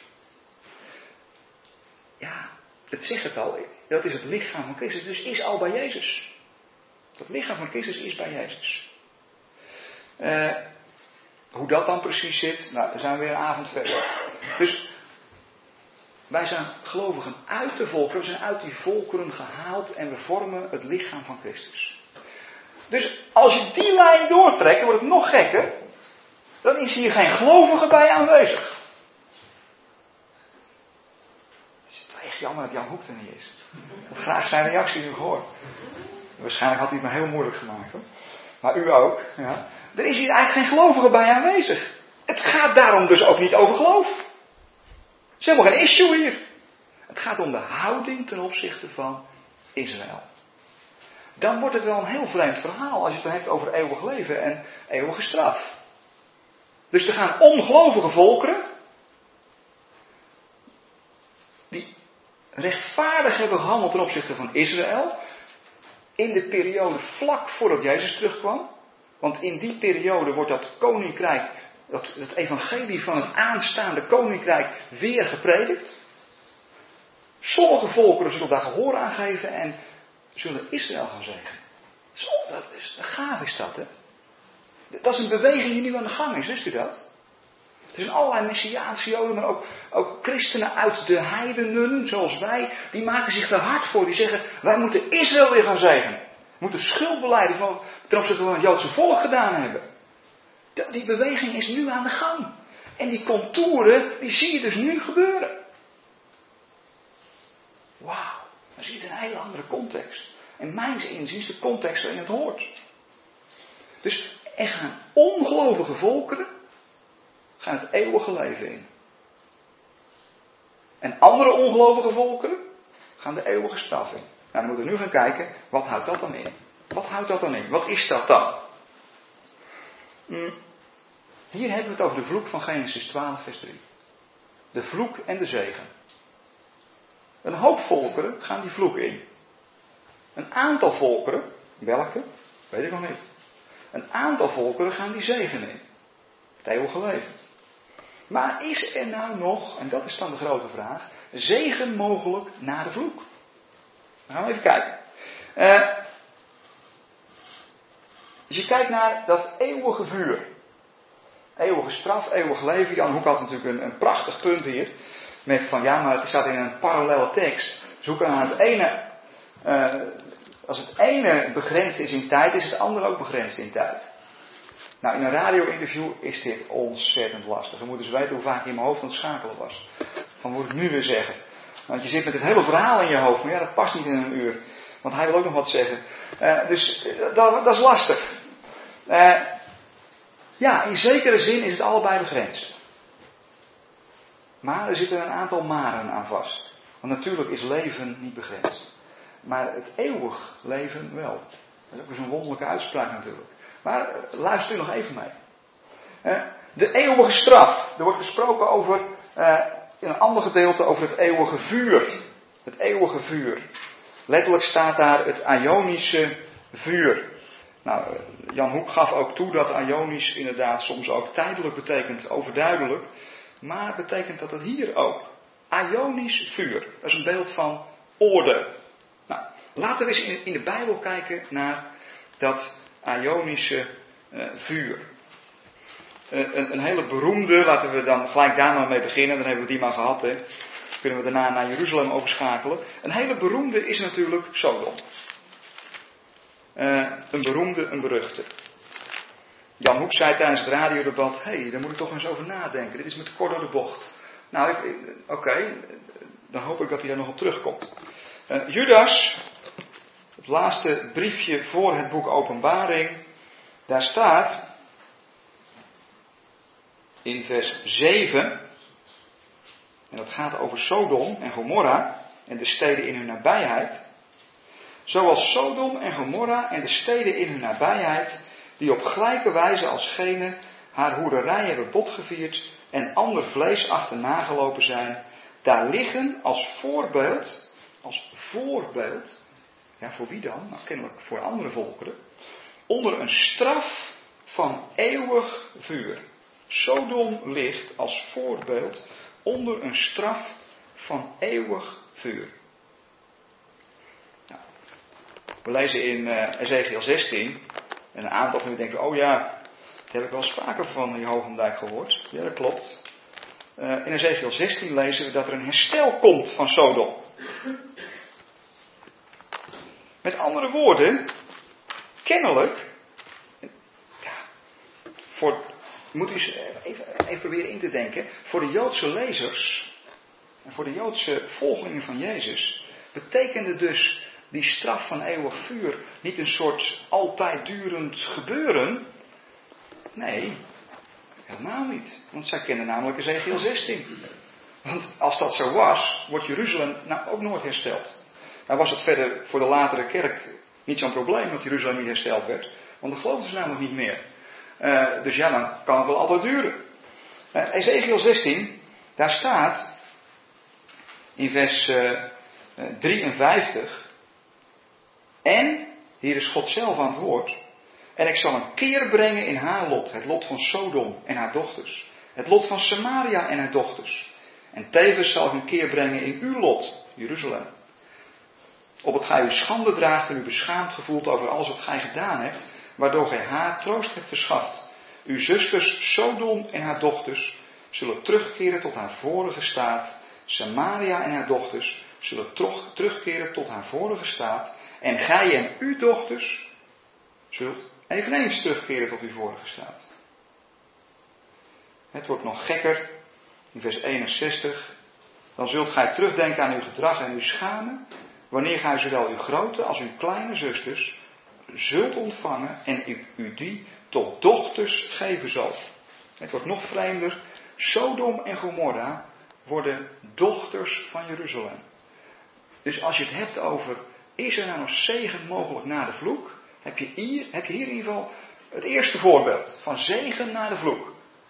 A: ja, het zegt het al, dat is het lichaam van Christus, dus is al bij Jezus. Het lichaam van Christus is bij Jezus. Uh, hoe dat dan precies zit, nou, dan zijn we weer een avond verder. Dus wij zijn gelovigen uit de volkeren, we zijn uit die volkeren gehaald en we vormen het lichaam van Christus. Dus als je die lijn doortrekt, dan wordt het nog gekker. Dan is hier geen gelovige bij aanwezig. Het is toch echt jammer dat Jan Hoek er niet is. Ik had graag zijn reactie nu gehoord. Waarschijnlijk had hij het me heel moeilijk gemaakt, hoor. Maar u ook. Ja. Er is hier eigenlijk geen gelovige bij aanwezig. Het gaat daarom dus ook niet over geloof. Het is helemaal geen issue hier. Het gaat om de houding ten opzichte van Israël. Dan wordt het wel een heel vreemd verhaal als je het dan hebt over eeuwig leven en eeuwige straf. Dus er gaan ongelovige volkeren, die rechtvaardig hebben gehandeld ten opzichte van Israël, in de periode vlak voordat Jezus terugkwam. Want in die periode wordt dat koninkrijk, dat, het evangelie van het aanstaande koninkrijk weer gepredikt. Sommige volkeren zullen daar gehoor aan geven en zullen Israël gaan zegenen. Zo, dat is, gaaf is dat, hè? Dat is een beweging die nu aan de gang is, wist u dat? Er zijn allerlei messiaanse joden, maar ook, ook christenen uit de heidenen, zoals wij, die maken zich er hard voor. Die zeggen, wij moeten Israël weer gaan zegenen. We moeten schuldbeleiding van, ten opzichte van het Joodse volk gedaan hebben. Die beweging is nu aan de gang. En die contouren, die zie je dus nu gebeuren. Wauw, dan zie je een hele andere context. En mijns inziens de context waarin het hoort. Dus er gaan ongelovige volkeren gaan het eeuwige leven in. En andere ongelovige volkeren gaan de eeuwige straf in. Nou, dan moeten we nu gaan kijken, wat houdt dat dan in? Wat houdt dat dan in? Wat is dat dan? Hm. Hier hebben we het over de vloek van Genesis twaalf vers drie. De vloek en de zegen. Een hoop volkeren gaan die vloek in. Een aantal volkeren, welke? Weet ik nog niet. Een aantal volkeren gaan die zegen in. Het eeuwige leven. Maar is er nou nog, en dat is dan de grote vraag, zegen mogelijk na de vloek? Dan gaan we even kijken. Uh, als je kijkt naar dat eeuwige vuur. Eeuwige straf, eeuwig leven. Jan Hoek had natuurlijk een, een prachtig punt hier. Met van ja, maar het staat in een parallelle tekst. Dus hoe kan aan het ene... Uh, als het ene begrensd is in tijd, is het andere ook begrensd in tijd. Nou, in een radio-interview is dit ontzettend lastig. We moeten dus weten hoe vaak je in mijn hoofd aan het schakelen was. Van wat moet ik nu weer zeggen? Want je zit met het hele verhaal in je hoofd. Maar ja, dat past niet in een uur. Want hij wil ook nog wat zeggen. Uh, dus uh, dat, dat is lastig. Uh, ja, in zekere zin is het allebei begrensd. Maar er zitten een aantal maren aan vast. Want natuurlijk is leven niet begrensd. Maar het eeuwig leven wel. Dat is ook eens een wonderlijke uitspraak natuurlijk. Maar uh, luister u nog even mee. Uh, de eeuwige straf. Er wordt gesproken over, uh, in een ander gedeelte, over het eeuwige vuur. Het eeuwige vuur. Letterlijk staat daar het Ionische vuur. Nou, Jan Hoek gaf ook toe dat Ionisch inderdaad soms ook tijdelijk betekent, overduidelijk. Maar betekent dat het hier ook. Ionisch vuur. Dat is een beeld van orde. Nou, laten we eens in, in de Bijbel kijken naar dat Ionische uh, vuur. Uh, een, een hele beroemde, laten we dan gelijk daar maar mee beginnen, dan hebben we die maar gehad, hè. Kunnen we daarna naar Jeruzalem overschakelen. Een hele beroemde is natuurlijk Sodom. Uh, een beroemde, een beruchte. Jan Hoek zei tijdens het radiodebat, hé, hey, daar moet ik toch eens over nadenken. Dit is met kort door de bocht. Nou, oké, okay, dan hoop ik dat hij daar nog op terugkomt. Uh, Judas, het laatste briefje voor het boek Openbaring, daar staat in vers zeven, en dat gaat over Sodom en Gomorra en de steden in hun nabijheid. Zoals Sodom en Gomorra en de steden in hun nabijheid, die op gelijke wijze als gene haar hoererij hebben botgevierd en ander vlees achterna gelopen zijn, daar liggen als voorbeeld, als voorbeeld, Ja, voor wie dan? Nou, kennelijk voor andere volkeren. Onder een straf van eeuwig vuur. Sodom ligt als voorbeeld onder een straf van eeuwig vuur. Nou, we lezen in uh, Ezekiel zestien. En een aantal van u denken, oh ja, daar heb ik wel eens vaker van Jehogendijk gehoord. Ja, dat klopt. Uh, in Ezekiel zestien lezen we dat er een herstel komt van Sodom. Met andere woorden, kennelijk, ja, voor, moet u eens even, even proberen in te denken, voor de Joodse lezers en voor de Joodse volgelingen van Jezus, betekende dus die straf van eeuwig vuur niet een soort altijd durend gebeuren? Nee, helemaal niet. Want zij kenden namelijk Ezekiel zestien. Want als dat zo was, wordt Jeruzalem nou ook nooit hersteld. Nou was het verder voor de latere kerk niet zo'n probleem dat Jeruzalem niet hersteld werd. Want dan geloofden ze namelijk niet meer. Uh, dus ja, dan kan het wel altijd duren. Uh, Ezekiel zestien, daar staat in vers uh, drieënvijftig. En, hier is God zelf aan het woord. En ik zal een keer brengen in haar lot. Het lot van Sodom en haar dochters. Het lot van Samaria en haar dochters. En tevens zal ik een keer brengen in uw lot, Jeruzalem. Op het gij uw schande draagt en u beschaamd gevoelt over alles wat gij gedaan hebt, waardoor gij haar troost hebt verschaft. Uw zusters Sodom en haar dochters zullen terugkeren tot haar vorige staat. Samaria en haar dochters zullen terugkeren tot haar vorige staat. En gij en uw dochters zult eveneens terugkeren tot uw vorige staat. Het wordt nog gekker. In vers eenenzestig. Dan zult gij terugdenken aan uw gedrag en uw schamen, wanneer gij zowel uw grote als uw kleine zusters zult ontvangen en ik u die tot dochters geven zal. Het wordt nog vreemder. Sodom en Gomorra worden dochters van Jeruzalem. Dus als je het hebt over, is er nou nog zegen mogelijk na de vloek? Heb je hier, heb je hier in ieder geval het eerste voorbeeld van zegen na de vloek.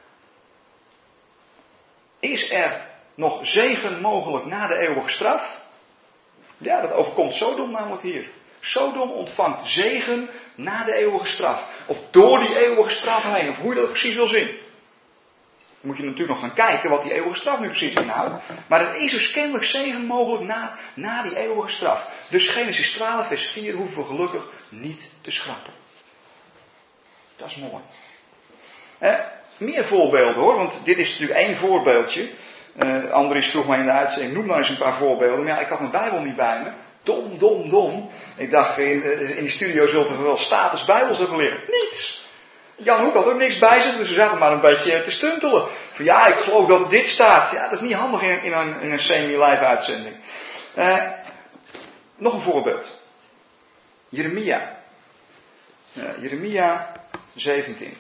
A: Is er nog zegen mogelijk na de eeuwige straf? Ja, dat overkomt Sodom namelijk hier. Sodom ontvangt zegen na de eeuwige straf. Of door die eeuwige straf heen. Of hoe je dat precies wil zien. Dan moet je natuurlijk nog gaan kijken wat die eeuwige straf nu precies inhoudt. Maar er is dus kennelijk zegen mogelijk na, na die eeuwige straf. Dus Genesis twaalf vers vier hoeven we gelukkig niet te schrappen. Dat is mooi. Eh, meer voorbeelden hoor. Want dit is natuurlijk één voorbeeldje. Uh, Andries vroeg mij in de uitzending, noem nou eens een paar voorbeelden. Maar ja, ik had mijn Bijbel niet bij me. Dom, dom, dom. Ik dacht, in, in die studio zult er wel stapels Bijbels hebben liggen. Niets. Jan Hoek had ook niks bij zich, dus we zaten maar een beetje te stuntelen. Van ja, ik geloof dat dit staat. Ja, dat is niet handig in, in een, in een semi-live uitzending. Uh, nog een voorbeeld. Jeremia. Uh, Jeremia zeventien.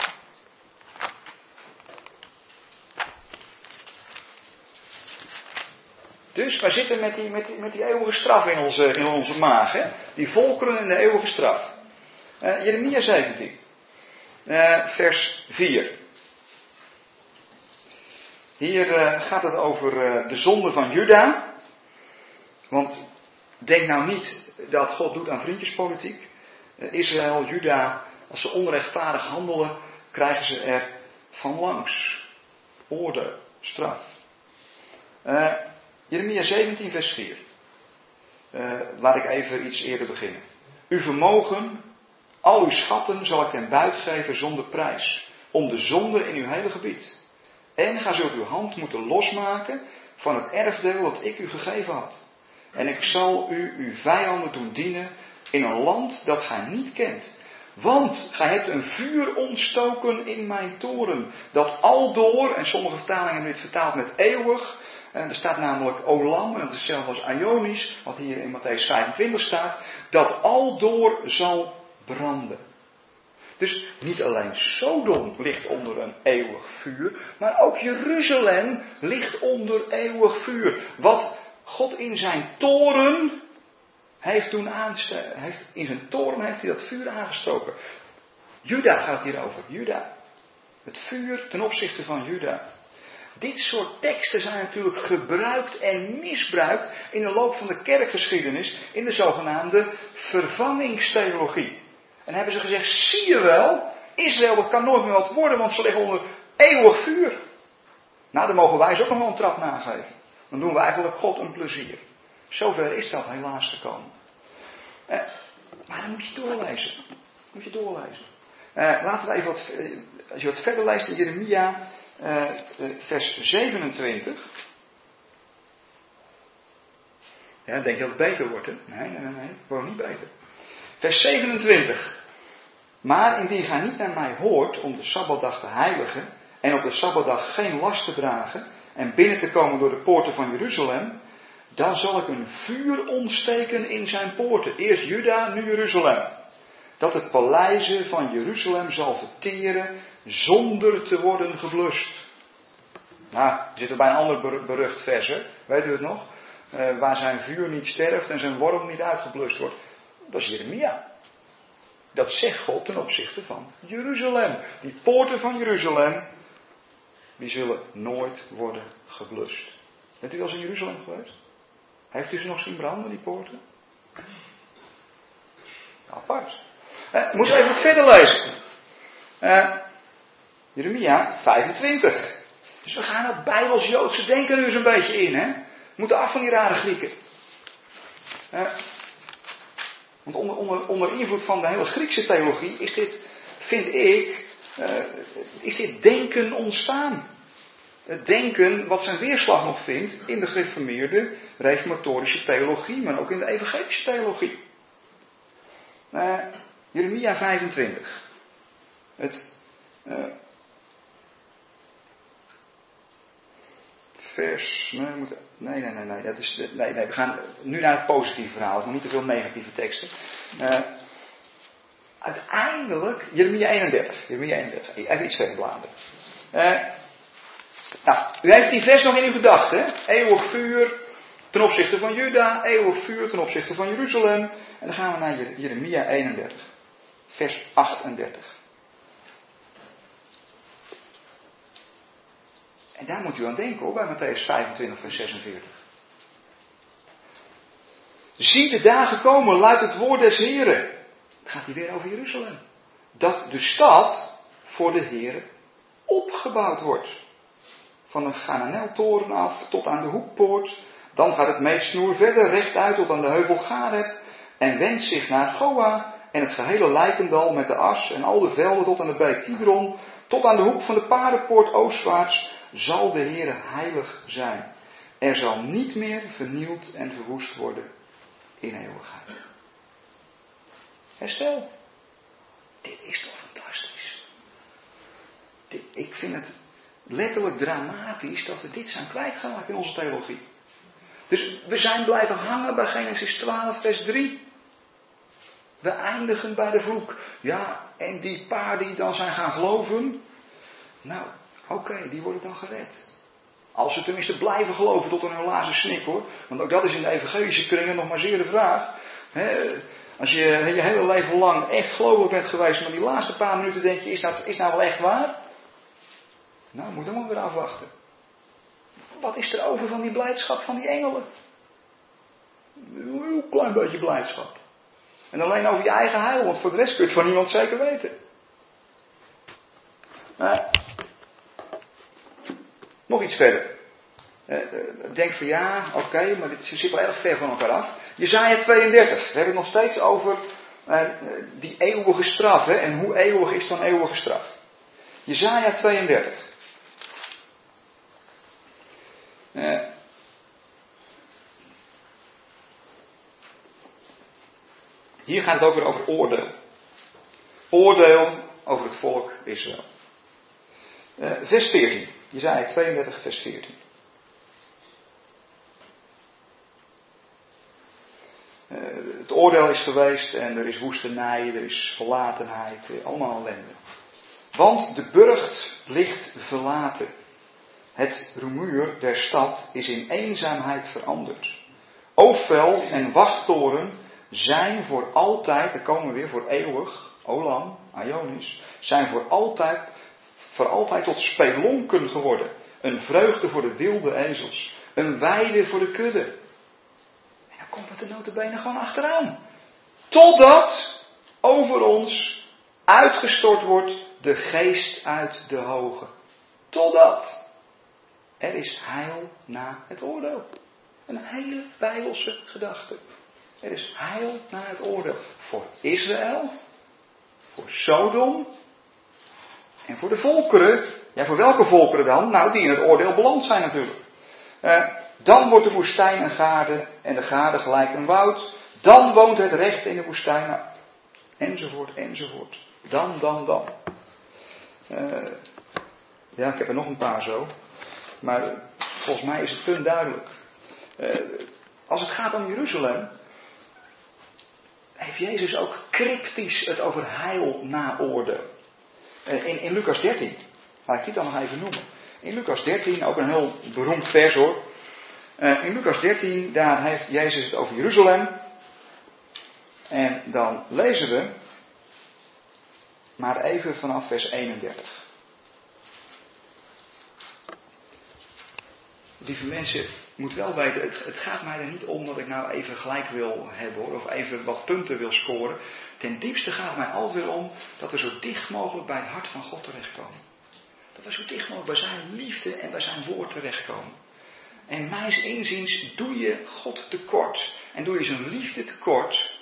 A: Dus wij zitten met die, met die, met die eeuwige straf in onze, in onze maag. Hè? Die volkeren in de eeuwige straf. Uh, Jeremia zeventien. Uh, vers vier. Hier uh, gaat het over uh, de zonde van Juda. Want denk nou niet dat God doet aan vriendjespolitiek. Uh, Israël, Juda, als ze onrechtvaardig handelen, krijgen ze er van langs. Orde, straf. Uh, Jeremia zeventien vers vier. Uh, laat ik even iets eerder beginnen. Uw vermogen, al uw schatten zal ik ten buit geven zonder prijs. Om de zonde in uw hele gebied. En gij zult uw hand moeten losmaken van het erfdeel dat ik u gegeven had. En ik zal u uw vijanden doen dienen in een land dat gij niet kent. Want gij hebt een vuur ontstoken in mijn toren. Dat aldoor, en sommige vertalingen hebben dit vertaald met eeuwig. En er staat namelijk olam, en dat is hetzelfde als aionisch, wat hier in Mattheüs vijfentwintig staat. Dat aldoor zal branden. Dus niet alleen Sodom ligt onder een eeuwig vuur, maar ook Jeruzalem ligt onder eeuwig vuur. Wat God in zijn toren heeft doen aansteken. Heeft, in zijn toren heeft hij dat vuur aangestoken. Juda gaat het hier over. Juda. Het vuur ten opzichte van Juda. Dit soort teksten zijn natuurlijk gebruikt en misbruikt in de loop van de kerkgeschiedenis in de zogenaamde vervangingstheologie. En hebben ze gezegd, zie je wel, Israël dat kan nooit meer wat worden, want ze liggen onder eeuwig vuur. Nou, dan mogen wij ze ook nog wel een trap nageven. Dan doen we eigenlijk God een plezier. Zover is dat helaas gekomen. Eh, maar dan moet je doorlezen. Moet je doorlezen. Eh, laten we even wat, eh, als je wat verder leest in Jeremia, eh, eh, vers zevenentwintig. Ja, denk je dat het beter wordt, hè? Nee, nee, nee, nee, het wordt niet beter. Vers zevenentwintig. Maar indien gij niet naar mij hoort om de Sabbatdag te heiligen en op de Sabbatdag geen last te dragen en binnen te komen door de poorten van Jeruzalem, dan zal ik een vuur ontsteken in zijn poorten. Eerst Juda, nu Jeruzalem. Dat het paleizen van Jeruzalem zal verteren zonder te worden geblust. Nou, we zitten bij een ander berucht vers, hè? Weet u het nog? Uh, waar zijn vuur niet sterft en zijn worm niet uitgeblust wordt. Dat is Jeremia. Dat zegt God ten opzichte van Jeruzalem. Die poorten van Jeruzalem, die zullen nooit worden geblust. Bent u wel eens in Jeruzalem geweest? Heeft u ze nog zien branden, die poorten? Apart. Uh, moet je even wat verder lezen. Uh, Jeremia vijfentwintig. Dus we gaan het Bijbels-Joodse denken nu eens een beetje in, hè? We moeten af van die rare Grieken. Uh, want onder, onder, onder invloed van de hele Griekse theologie is dit, vind ik, uh, is dit denken ontstaan. Het denken wat zijn weerslag nog vindt in de gereformeerde reformatorische theologie, maar ook in de evangelische theologie. Uh, Jeremia vijfentwintig. Het uh, vers. Nee, we moeten, nee, nee, nee, nee, dat is, nee, nee. We gaan nu naar het positieve verhaal. Nog niet te veel negatieve teksten. Uh, uiteindelijk, Jeremia eenendertig. Jeremia eenendertig. Even iets verder bladeren. Uh, nou, u heeft die vers nog in uw gedachten. Eeuwig vuur ten opzichte van Juda. Eeuwig vuur ten opzichte van Jeruzalem. En dan gaan we naar Jeremia eenendertig. Vers achtendertig. En daar moet u aan denken hoor, bij Mattheüs vijfentwintig vers zesenveertig. Zie de dagen komen, luidt het woord des Heren. Het gaat hier weer over Jeruzalem. Dat de stad voor de Heren opgebouwd wordt. Van de Gananeltoren af tot aan de hoekpoort. Dan gaat het meetsnoer verder rechtuit tot aan de heuvel Gareb. En wendt zich naar Goa en het gehele Lijkendal met de as en al de velden tot aan de beek Kidron. Tot aan de hoek van de paardenpoort oostwaarts zal de Heere heilig zijn. Er zal niet meer vernield en verwoest worden in eeuwigheid. Herstel. Dit is toch fantastisch. Dit, ik vind het letterlijk dramatisch dat we dit zijn kwijtgeraakt in onze theologie. Dus we zijn blijven hangen bij Genesis twaalf vers drie. We eindigen bij de vloek. Ja, en die paar die dan zijn gaan geloven. Nou, oké, okay, die worden dan gered. Als ze tenminste blijven geloven tot aan hun laatste snik hoor. Want ook dat is in de evangelische kringen nog maar zeer de vraag. He, als je je hele leven lang echt gelovig bent geweest, maar die laatste paar minuten denk je, is dat is nou wel echt waar? Nou, moet dan maar weer afwachten. Wat is er over van die blijdschap van die engelen? Een heel klein beetje blijdschap. En alleen over je eigen heil, want voor de rest kun je het van niemand zeker weten. Nou, nog iets verder. Denk van ja, oké, okay, maar dit zit wel erg ver van elkaar af. Jesaja tweeëndertig, we hebben het nog steeds over uh, die eeuwige straf. Hè? En hoe eeuwig is dan eeuwige straf? Jesaja tweeëndertig. Uh, hier gaat het ook weer over oordeel. Oordeel over het volk Israël. Uh, vers veertien. Jesaja tweeëndertig, vers veertien. Uh, het oordeel is geweest en er is woestenij, er is verlatenheid, uh, allemaal ellende. Want de burcht ligt verlaten. Het rumoer der stad is in eenzaamheid veranderd. Ofel en wachttoren zijn voor altijd, daar komen we weer voor eeuwig, Olam, Aionis, zijn voor altijd, voor altijd tot spelonken geworden. Een vreugde voor de wilde ezels. Een weide voor de kudde. En dan komt het er nota bene gewoon achteraan. Totdat over ons uitgestort wordt de geest uit de hoge. Totdat. Er is heil na het oordeel. Een hele bijbelse gedachte. Er is heil na het oordeel. Voor Israël. Voor Sodom. En voor de volkeren. Ja, voor welke volkeren dan? Nou, die in het oordeel beland zijn natuurlijk. Uh, dan wordt de woestijn een gade. En de gade gelijk een woud. Dan woont het recht in de woestijn. Nou, enzovoort, enzovoort. Dan, dan, dan. Uh, ja, ik heb er nog een paar zo. Maar uh, volgens mij is het punt duidelijk. Uh, als het gaat om Jeruzalem, heeft Jezus ook cryptisch het over heil na oordeel. Uh, in, in Lucas dertien. Laat ik dit dan nog even noemen. In Lucas dertien, ook een heel beroemd vers hoor. Uh, in Lucas dertien, daar heeft Jezus het over Jeruzalem. En dan lezen we maar even vanaf vers eenendertig. Lieve mensen, ik moet wel weten, het, het gaat mij er niet om dat ik nou even gelijk wil hebben hoor, of even wat punten wil scoren. Ten diepste gaat het mij altijd weer om dat we zo dicht mogelijk bij het hart van God terechtkomen. Dat we zo dicht mogelijk bij zijn liefde en bij zijn woord terechtkomen. En mijns inziens doe je God tekort. En doe je zijn liefde tekort.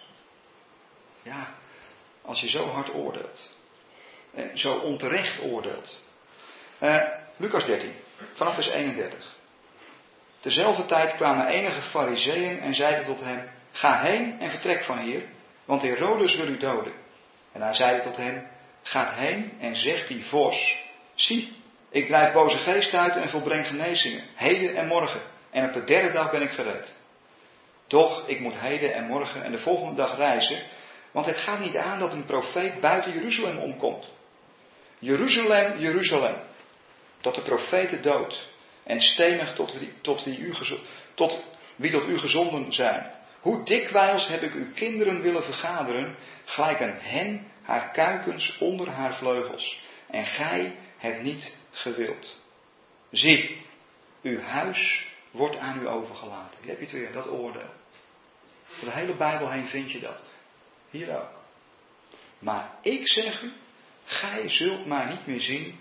A: Ja, als je zo hard oordeelt. Eh, zo onterecht oordeelt. Uh, Lucas dertien, vanaf vers eenendertig. Tezelfde tijd kwamen enige farizeeën en zeiden tot hem: Ga heen en vertrek van hier, want Herodes wil u doden. En hij zeide tot hem: Ga heen en zeg die vos: Zie, ik drijf boze geesten uit en volbreng genezingen, heden en morgen. En op de derde dag ben ik gereed. Doch ik moet heden en morgen en de volgende dag reizen, want het gaat niet aan dat een profeet buiten Jeruzalem omkomt. Jeruzalem, Jeruzalem, dat de profeten doodt en stenigt tot wie, tot, wie u, tot wie tot u gezonden zijn. Hoe dikwijls heb ik uw kinderen willen vergaderen, gelijk een hen haar kuikens onder haar vleugels. En gij hebt niet gewild. Zie, uw huis wordt aan u overgelaten. Hier heb je het weer, dat oordeel. Door de hele Bijbel heen vind je dat. Hier ook. Maar ik zeg u, gij zult mij niet meer zien,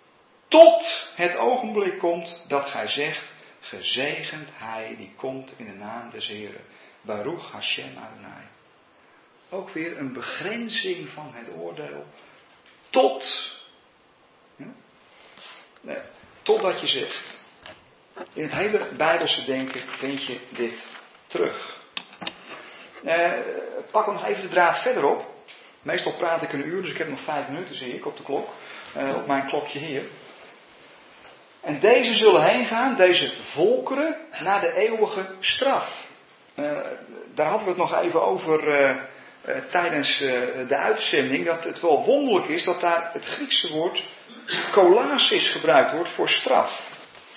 A: tot het ogenblik komt dat gij zegt, gezegend hij die komt in de naam des Heren. Baruch Hashem Adonai. Ook weer een begrenzing van het oordeel. Tot. Ja? Nee, totdat je zegt. In het hele Bijbelse denken vind je dit terug. Eh, pak nog even de draad verder op. Meestal praat ik een uur, dus ik heb nog vijf minuten, zie ik, op de klok. Eh, op mijn klokje hier. En deze zullen heen gaan, deze volkeren, naar de eeuwige straf. Uh, daar hadden we het nog even over uh, uh, tijdens uh, de uitzending. Dat het wel wonderlijk is dat daar het Griekse woord kolasis gebruikt wordt voor straf.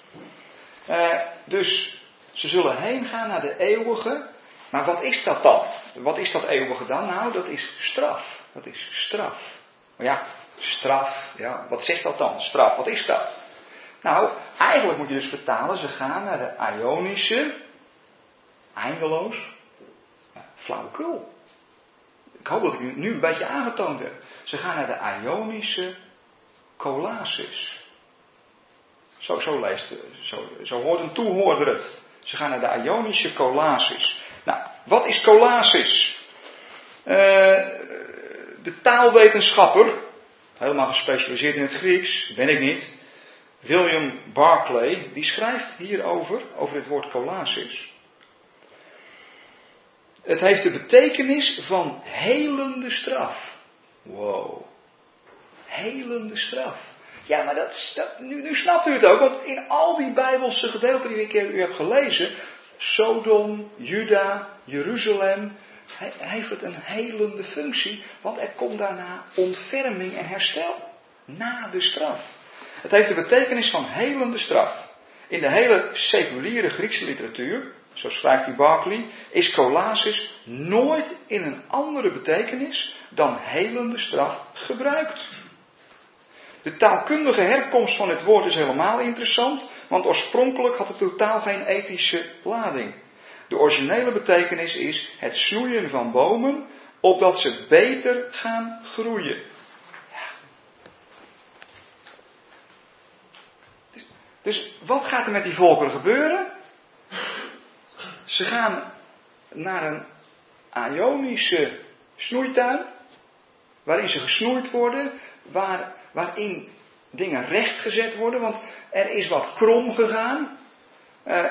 A: Uh, dus ze zullen heen gaan naar de eeuwige. Maar wat is dat dan? Wat is dat eeuwige dan? Nou, dat is straf. Dat is straf. Maar ja, straf. Ja, wat zegt dat dan? Straf, wat is dat? Nou, eigenlijk moet je dus vertalen, ze gaan naar de Ionische, eindeloos, ja, flauwekul. Ik hoop dat ik u nu een beetje aangetoond heb. Ze gaan naar de Ionische kolasis. Zo, zo leest, zo, zo hoort een toehoorder het. Ze gaan naar de Ionische kolasis. Nou, wat is kolasis? Uh, de taalwetenschapper, helemaal gespecialiseerd in het Grieks, ben ik niet. William Barclay, die schrijft hierover, over het woord kolasis. Het heeft de betekenis van helende straf. Wow. Helende straf. Ja, maar dat, dat, nu, nu snapt u het ook, want in al die Bijbelse gedeelten die ik u heb gelezen, Sodom, Juda, Jeruzalem, heeft het een helende functie, want er komt daarna ontferming en herstel. Na de straf. Het heeft de betekenis van helende straf. In de hele seculiere Griekse literatuur, zo schrijft die Barclay, is kolasis nooit in een andere betekenis dan helende straf gebruikt. De taalkundige herkomst van het woord is helemaal interessant, want oorspronkelijk had het totaal geen ethische lading. De originele betekenis is het snoeien van bomen, opdat ze beter gaan groeien. Ja. Dus, dus wat gaat er met die volkeren gebeuren? Ze gaan naar een Aionische snoeituin, waarin ze gesnoeid worden, waar, waarin dingen rechtgezet worden, want er is wat krom gegaan, uh,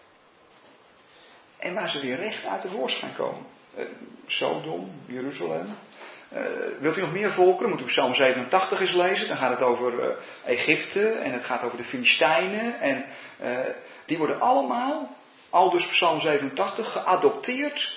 A: en waar ze weer recht uit de voorschijn komen. Uh, Sodom, Jeruzalem. Uh, wilt u nog meer volkeren? Moet u Psalm zevenentachtig eens lezen. Dan gaat het over uh, Egypte en het gaat over de Filistijnen. En uh, die worden allemaal, aldus Psalm zevenentachtig, geadopteerd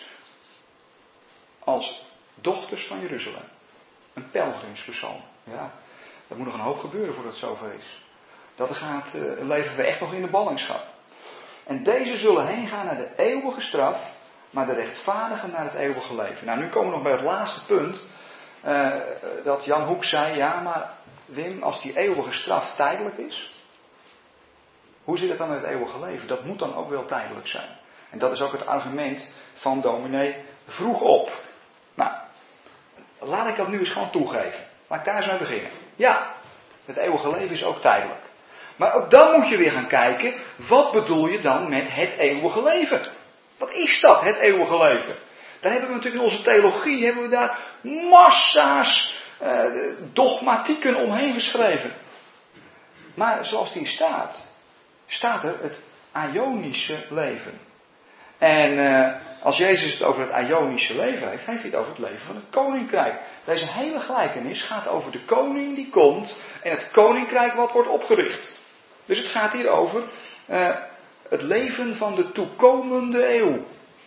A: als dochters van Jeruzalem. Een pelgrimspsalm. Ja, dat moet nog een hoop gebeuren voordat het zover is. Dat gaat, uh, leven we echt nog in de ballingschap. En deze zullen heen gaan naar de eeuwige straf, maar de rechtvaardigen naar het eeuwige leven. Nou, nu komen we nog bij het laatste punt. Uh, dat Jan Hoek zei, ja, maar Wim, als die eeuwige straf tijdelijk is, hoe zit het dan met het eeuwige leven? Dat moet dan ook wel tijdelijk zijn. En dat is ook het argument van dominee Vroeg op. Nou, laat ik dat nu eens gewoon toegeven. Laat ik daar eens mee beginnen. Ja, het eeuwige leven is ook tijdelijk. Maar ook dan moet je weer gaan kijken, wat bedoel je dan met het eeuwige leven? Wat is dat, het eeuwige leven? Daar hebben we natuurlijk in onze theologie, hebben we daar massa's uh, dogmatieken omheen geschreven. Maar zoals die staat, staat er het Aionische leven. En uh, als Jezus het over het Aionische leven heeft, heeft hij het over het leven van het koninkrijk. Deze hele gelijkenis gaat over de koning die komt en het koninkrijk wat wordt opgericht. Dus het gaat hier over uh, het leven van de toekomende eeuw.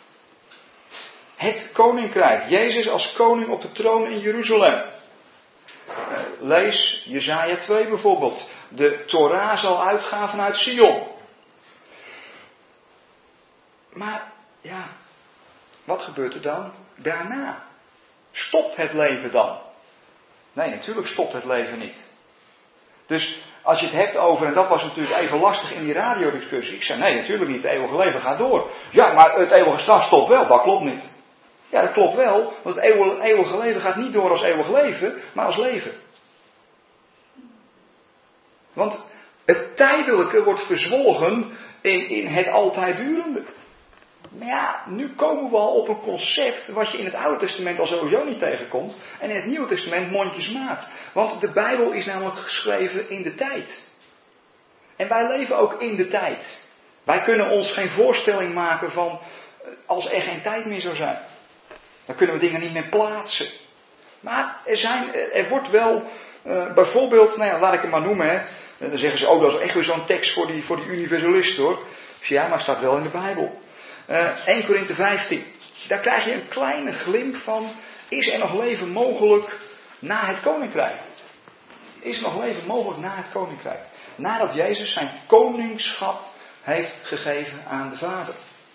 A: Het koninkrijk. Jezus als koning op de troon in Jeruzalem. Uh, lees Jesaja twee bijvoorbeeld. De Torah zal uitgaan vanuit Sion. Maar ja, wat gebeurt er dan daarna? Stopt het leven dan? Nee, natuurlijk stopt het leven niet. Dus als je het hebt over, en dat was natuurlijk even lastig in die radiodiscussie. Ik zei, nee, natuurlijk niet, het eeuwige leven gaat door. Ja, maar het eeuwige straf stopt wel, dat klopt niet. Ja, dat klopt wel, want het eeuwige leven gaat niet door als eeuwig leven, maar als leven. Want het tijdelijke wordt verzwolgen in, in het altijd durende. Maar ja, nu komen we al op een concept wat je in het Oude Testament al sowieso niet tegenkomt. En in het Nieuwe Testament mondjesmaat. Want de Bijbel is namelijk geschreven in de tijd. En wij leven ook in de tijd. Wij kunnen ons geen voorstelling maken van als er geen tijd meer zou zijn. Dan kunnen we dingen niet meer plaatsen. Maar er, zijn, er wordt wel, uh, bijvoorbeeld, nou ja, laat ik het maar noemen. Hè. Dan zeggen ze, oh dat is echt weer zo'n tekst voor die, voor die universalisten hoor. Ja, maar het staat wel in de Bijbel. Uh, Eerste Korinthe vijftien. Daar krijg je een kleine glimp van. Is er nog leven mogelijk na het koninkrijk? Is er nog leven mogelijk na het koninkrijk? Nadat Jezus zijn koningschap heeft gegeven aan de Vader.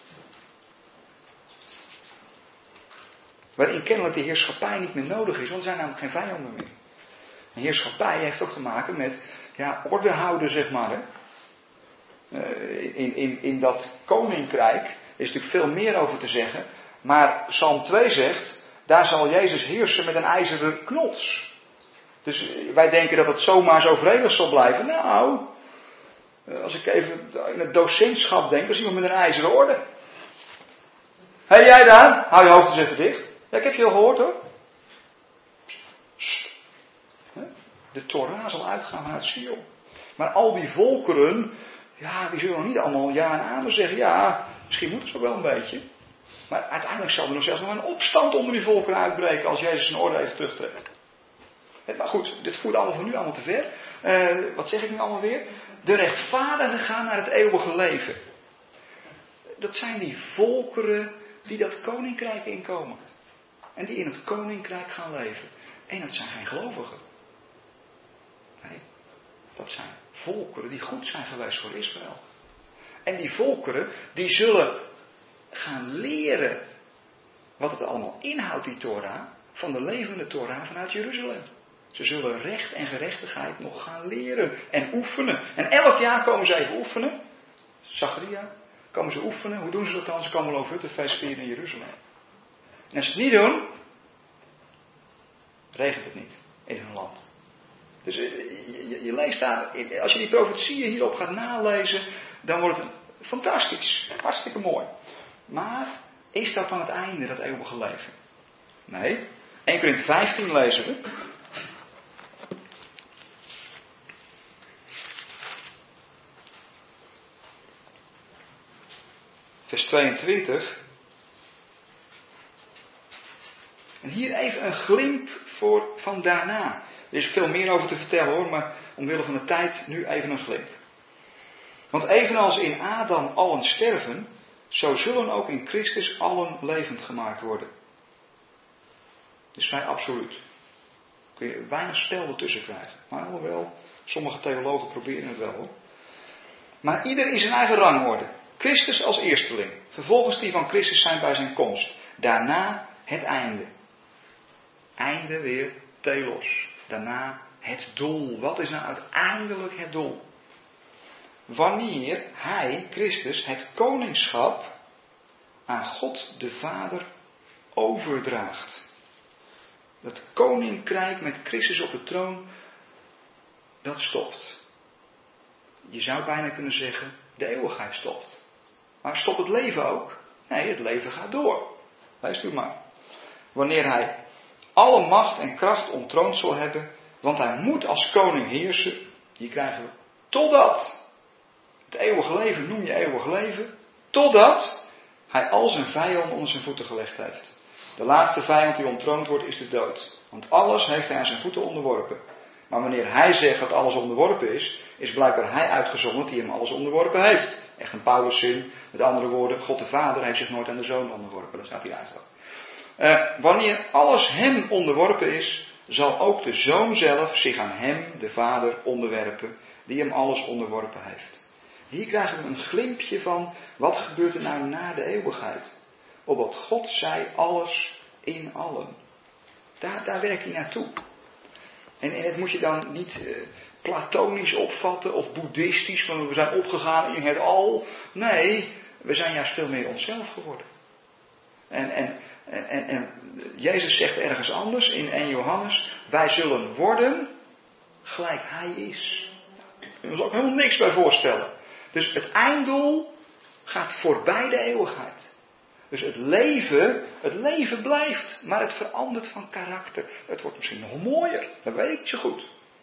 A: Waarin kennelijk de heerschappij niet meer nodig is, want er zijn namelijk geen vijanden meer. De heerschappij heeft ook te maken met ja, orde houden, zeg maar. Hè? Uh, in, in, in dat koninkrijk is natuurlijk veel meer over te zeggen. Maar Psalm twee zegt, daar zal Jezus heersen met een ijzeren knots. Dus wij denken dat het zomaar zo vredig zal blijven. Nou, als ik even in het docentschap denk, dan is iemand met een ijzeren orde. Hé hey, jij daar? Hou je hoofd eens even dicht. Ja, ik heb je al gehoord hoor. Psst. De Torah zal uitgaan vanuit Sion. Maar al die volkeren, ja, die zullen nog niet allemaal ja en amen zeggen. Ja, misschien moeten ze ook wel een beetje. Maar uiteindelijk zal er nog zelfs nog een opstand onder die volkeren uitbreken als Jezus zijn orde even terugtrekt. Maar goed, dit voert allemaal voor nu allemaal te ver. Uh, wat zeg ik nu allemaal weer? De rechtvaardigen gaan naar het eeuwige leven. Dat zijn die volkeren die dat koninkrijk inkomen. En die in het koninkrijk gaan leven. En dat zijn geen gelovigen. Nee, dat zijn volkeren die goed zijn geweest voor Israël. En die volkeren die zullen gaan leren wat het allemaal inhoudt, die Torah, van de levende Torah vanuit Jeruzalem. Ze zullen recht en gerechtigheid nog gaan leren en oefenen. En elk jaar komen ze even oefenen. Zacharia, komen ze oefenen. Hoe doen ze dat dan? Ze komen Loofhuttenfeest vieren in Jeruzalem. En als ze het niet doen, regent het niet in hun land. Dus je, je, je leest daar, als je die profetieën hierop gaat nalezen, dan wordt het fantastisch. Hartstikke mooi. Maar is dat dan het einde, dat eeuwige leven? Nee. Eerste Korinthe vijftien lezen we. Vers tweeëntwintig. En hier even een glimp voor van daarna. Er is veel meer over te vertellen hoor, maar omwille van de tijd nu even een glimp. Want evenals in Adam allen sterven, zo zullen ook in Christus allen levend gemaakt worden. Dat is vrij absoluut. Kun je weinig spel ertussen krijgen. Maar alhoewel, sommige theologen proberen het wel hoor. Maar ieder in zijn eigen rangorde. Christus als eersteling. Vervolgens die van Christus zijn bij zijn komst. Daarna het einde. Einde weer telos. Daarna het doel. Wat is nou uiteindelijk het doel? Wanneer hij, Christus, het koningschap aan God de Vader overdraagt. Dat koninkrijk met Christus op de troon, dat stopt. Je zou bijna kunnen zeggen, de eeuwigheid stopt. Maar stopt het leven ook? Nee, het leven gaat door. Leest u maar. Wanneer hij alle macht en kracht ontroond zal hebben, want hij moet als koning heersen, die krijgen we totdat, het eeuwige leven noem je eeuwig leven, totdat hij al zijn vijanden onder zijn voeten gelegd heeft. De laatste vijand die ontroond wordt is de dood. Want alles heeft hij aan zijn voeten onderworpen. Maar wanneer hij zegt dat alles onderworpen is, is blijkbaar hij uitgezonderd die hem alles onderworpen heeft. Echt een Paulus zin. Met andere woorden, God de Vader heeft zich nooit aan de Zoon onderworpen. Dat staat hier eigenlijk. Uh, wanneer alles hem onderworpen is, zal ook de Zoon zelf zich aan hem, de Vader, onderwerpen, die hem alles onderworpen heeft. Hier krijgen we een glimpje van, wat gebeurt er nou na de eeuwigheid? Opdat God zij alles in allen. Daar, daar werkt hij naartoe. En, en het moet je dan niet uh, platonisch opvatten of boeddhistisch, van we zijn opgegaan in het al. Nee, we zijn juist veel meer onszelf geworden. En, en, en, en Jezus zegt ergens anders in Eerste Johannes, wij zullen worden gelijk hij is. Daar kunnen we ons ook helemaal niks bij voorstellen. Dus het einddoel gaat voorbij de eeuwigheid. Dus het leven, het leven blijft, maar het verandert van karakter. Het wordt misschien nog mooier, dat weet ik zo goed.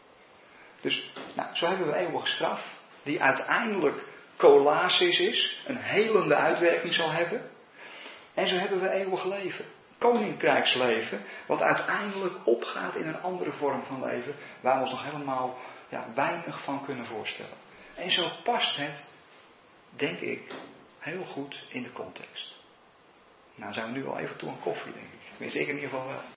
A: Dus nou, zo hebben we eeuwige straf, die uiteindelijk kolasis is, een helende uitwerking zal hebben. En zo hebben we eeuwig leven, koninkrijksleven, wat uiteindelijk opgaat in een andere vorm van leven, waar we ons nog helemaal ja, weinig van kunnen voorstellen. En zo past het, denk ik, heel goed in de context. Nou zijn we nu al even toe aan koffie, denk ik. Tenminste, ik in ieder geval wel.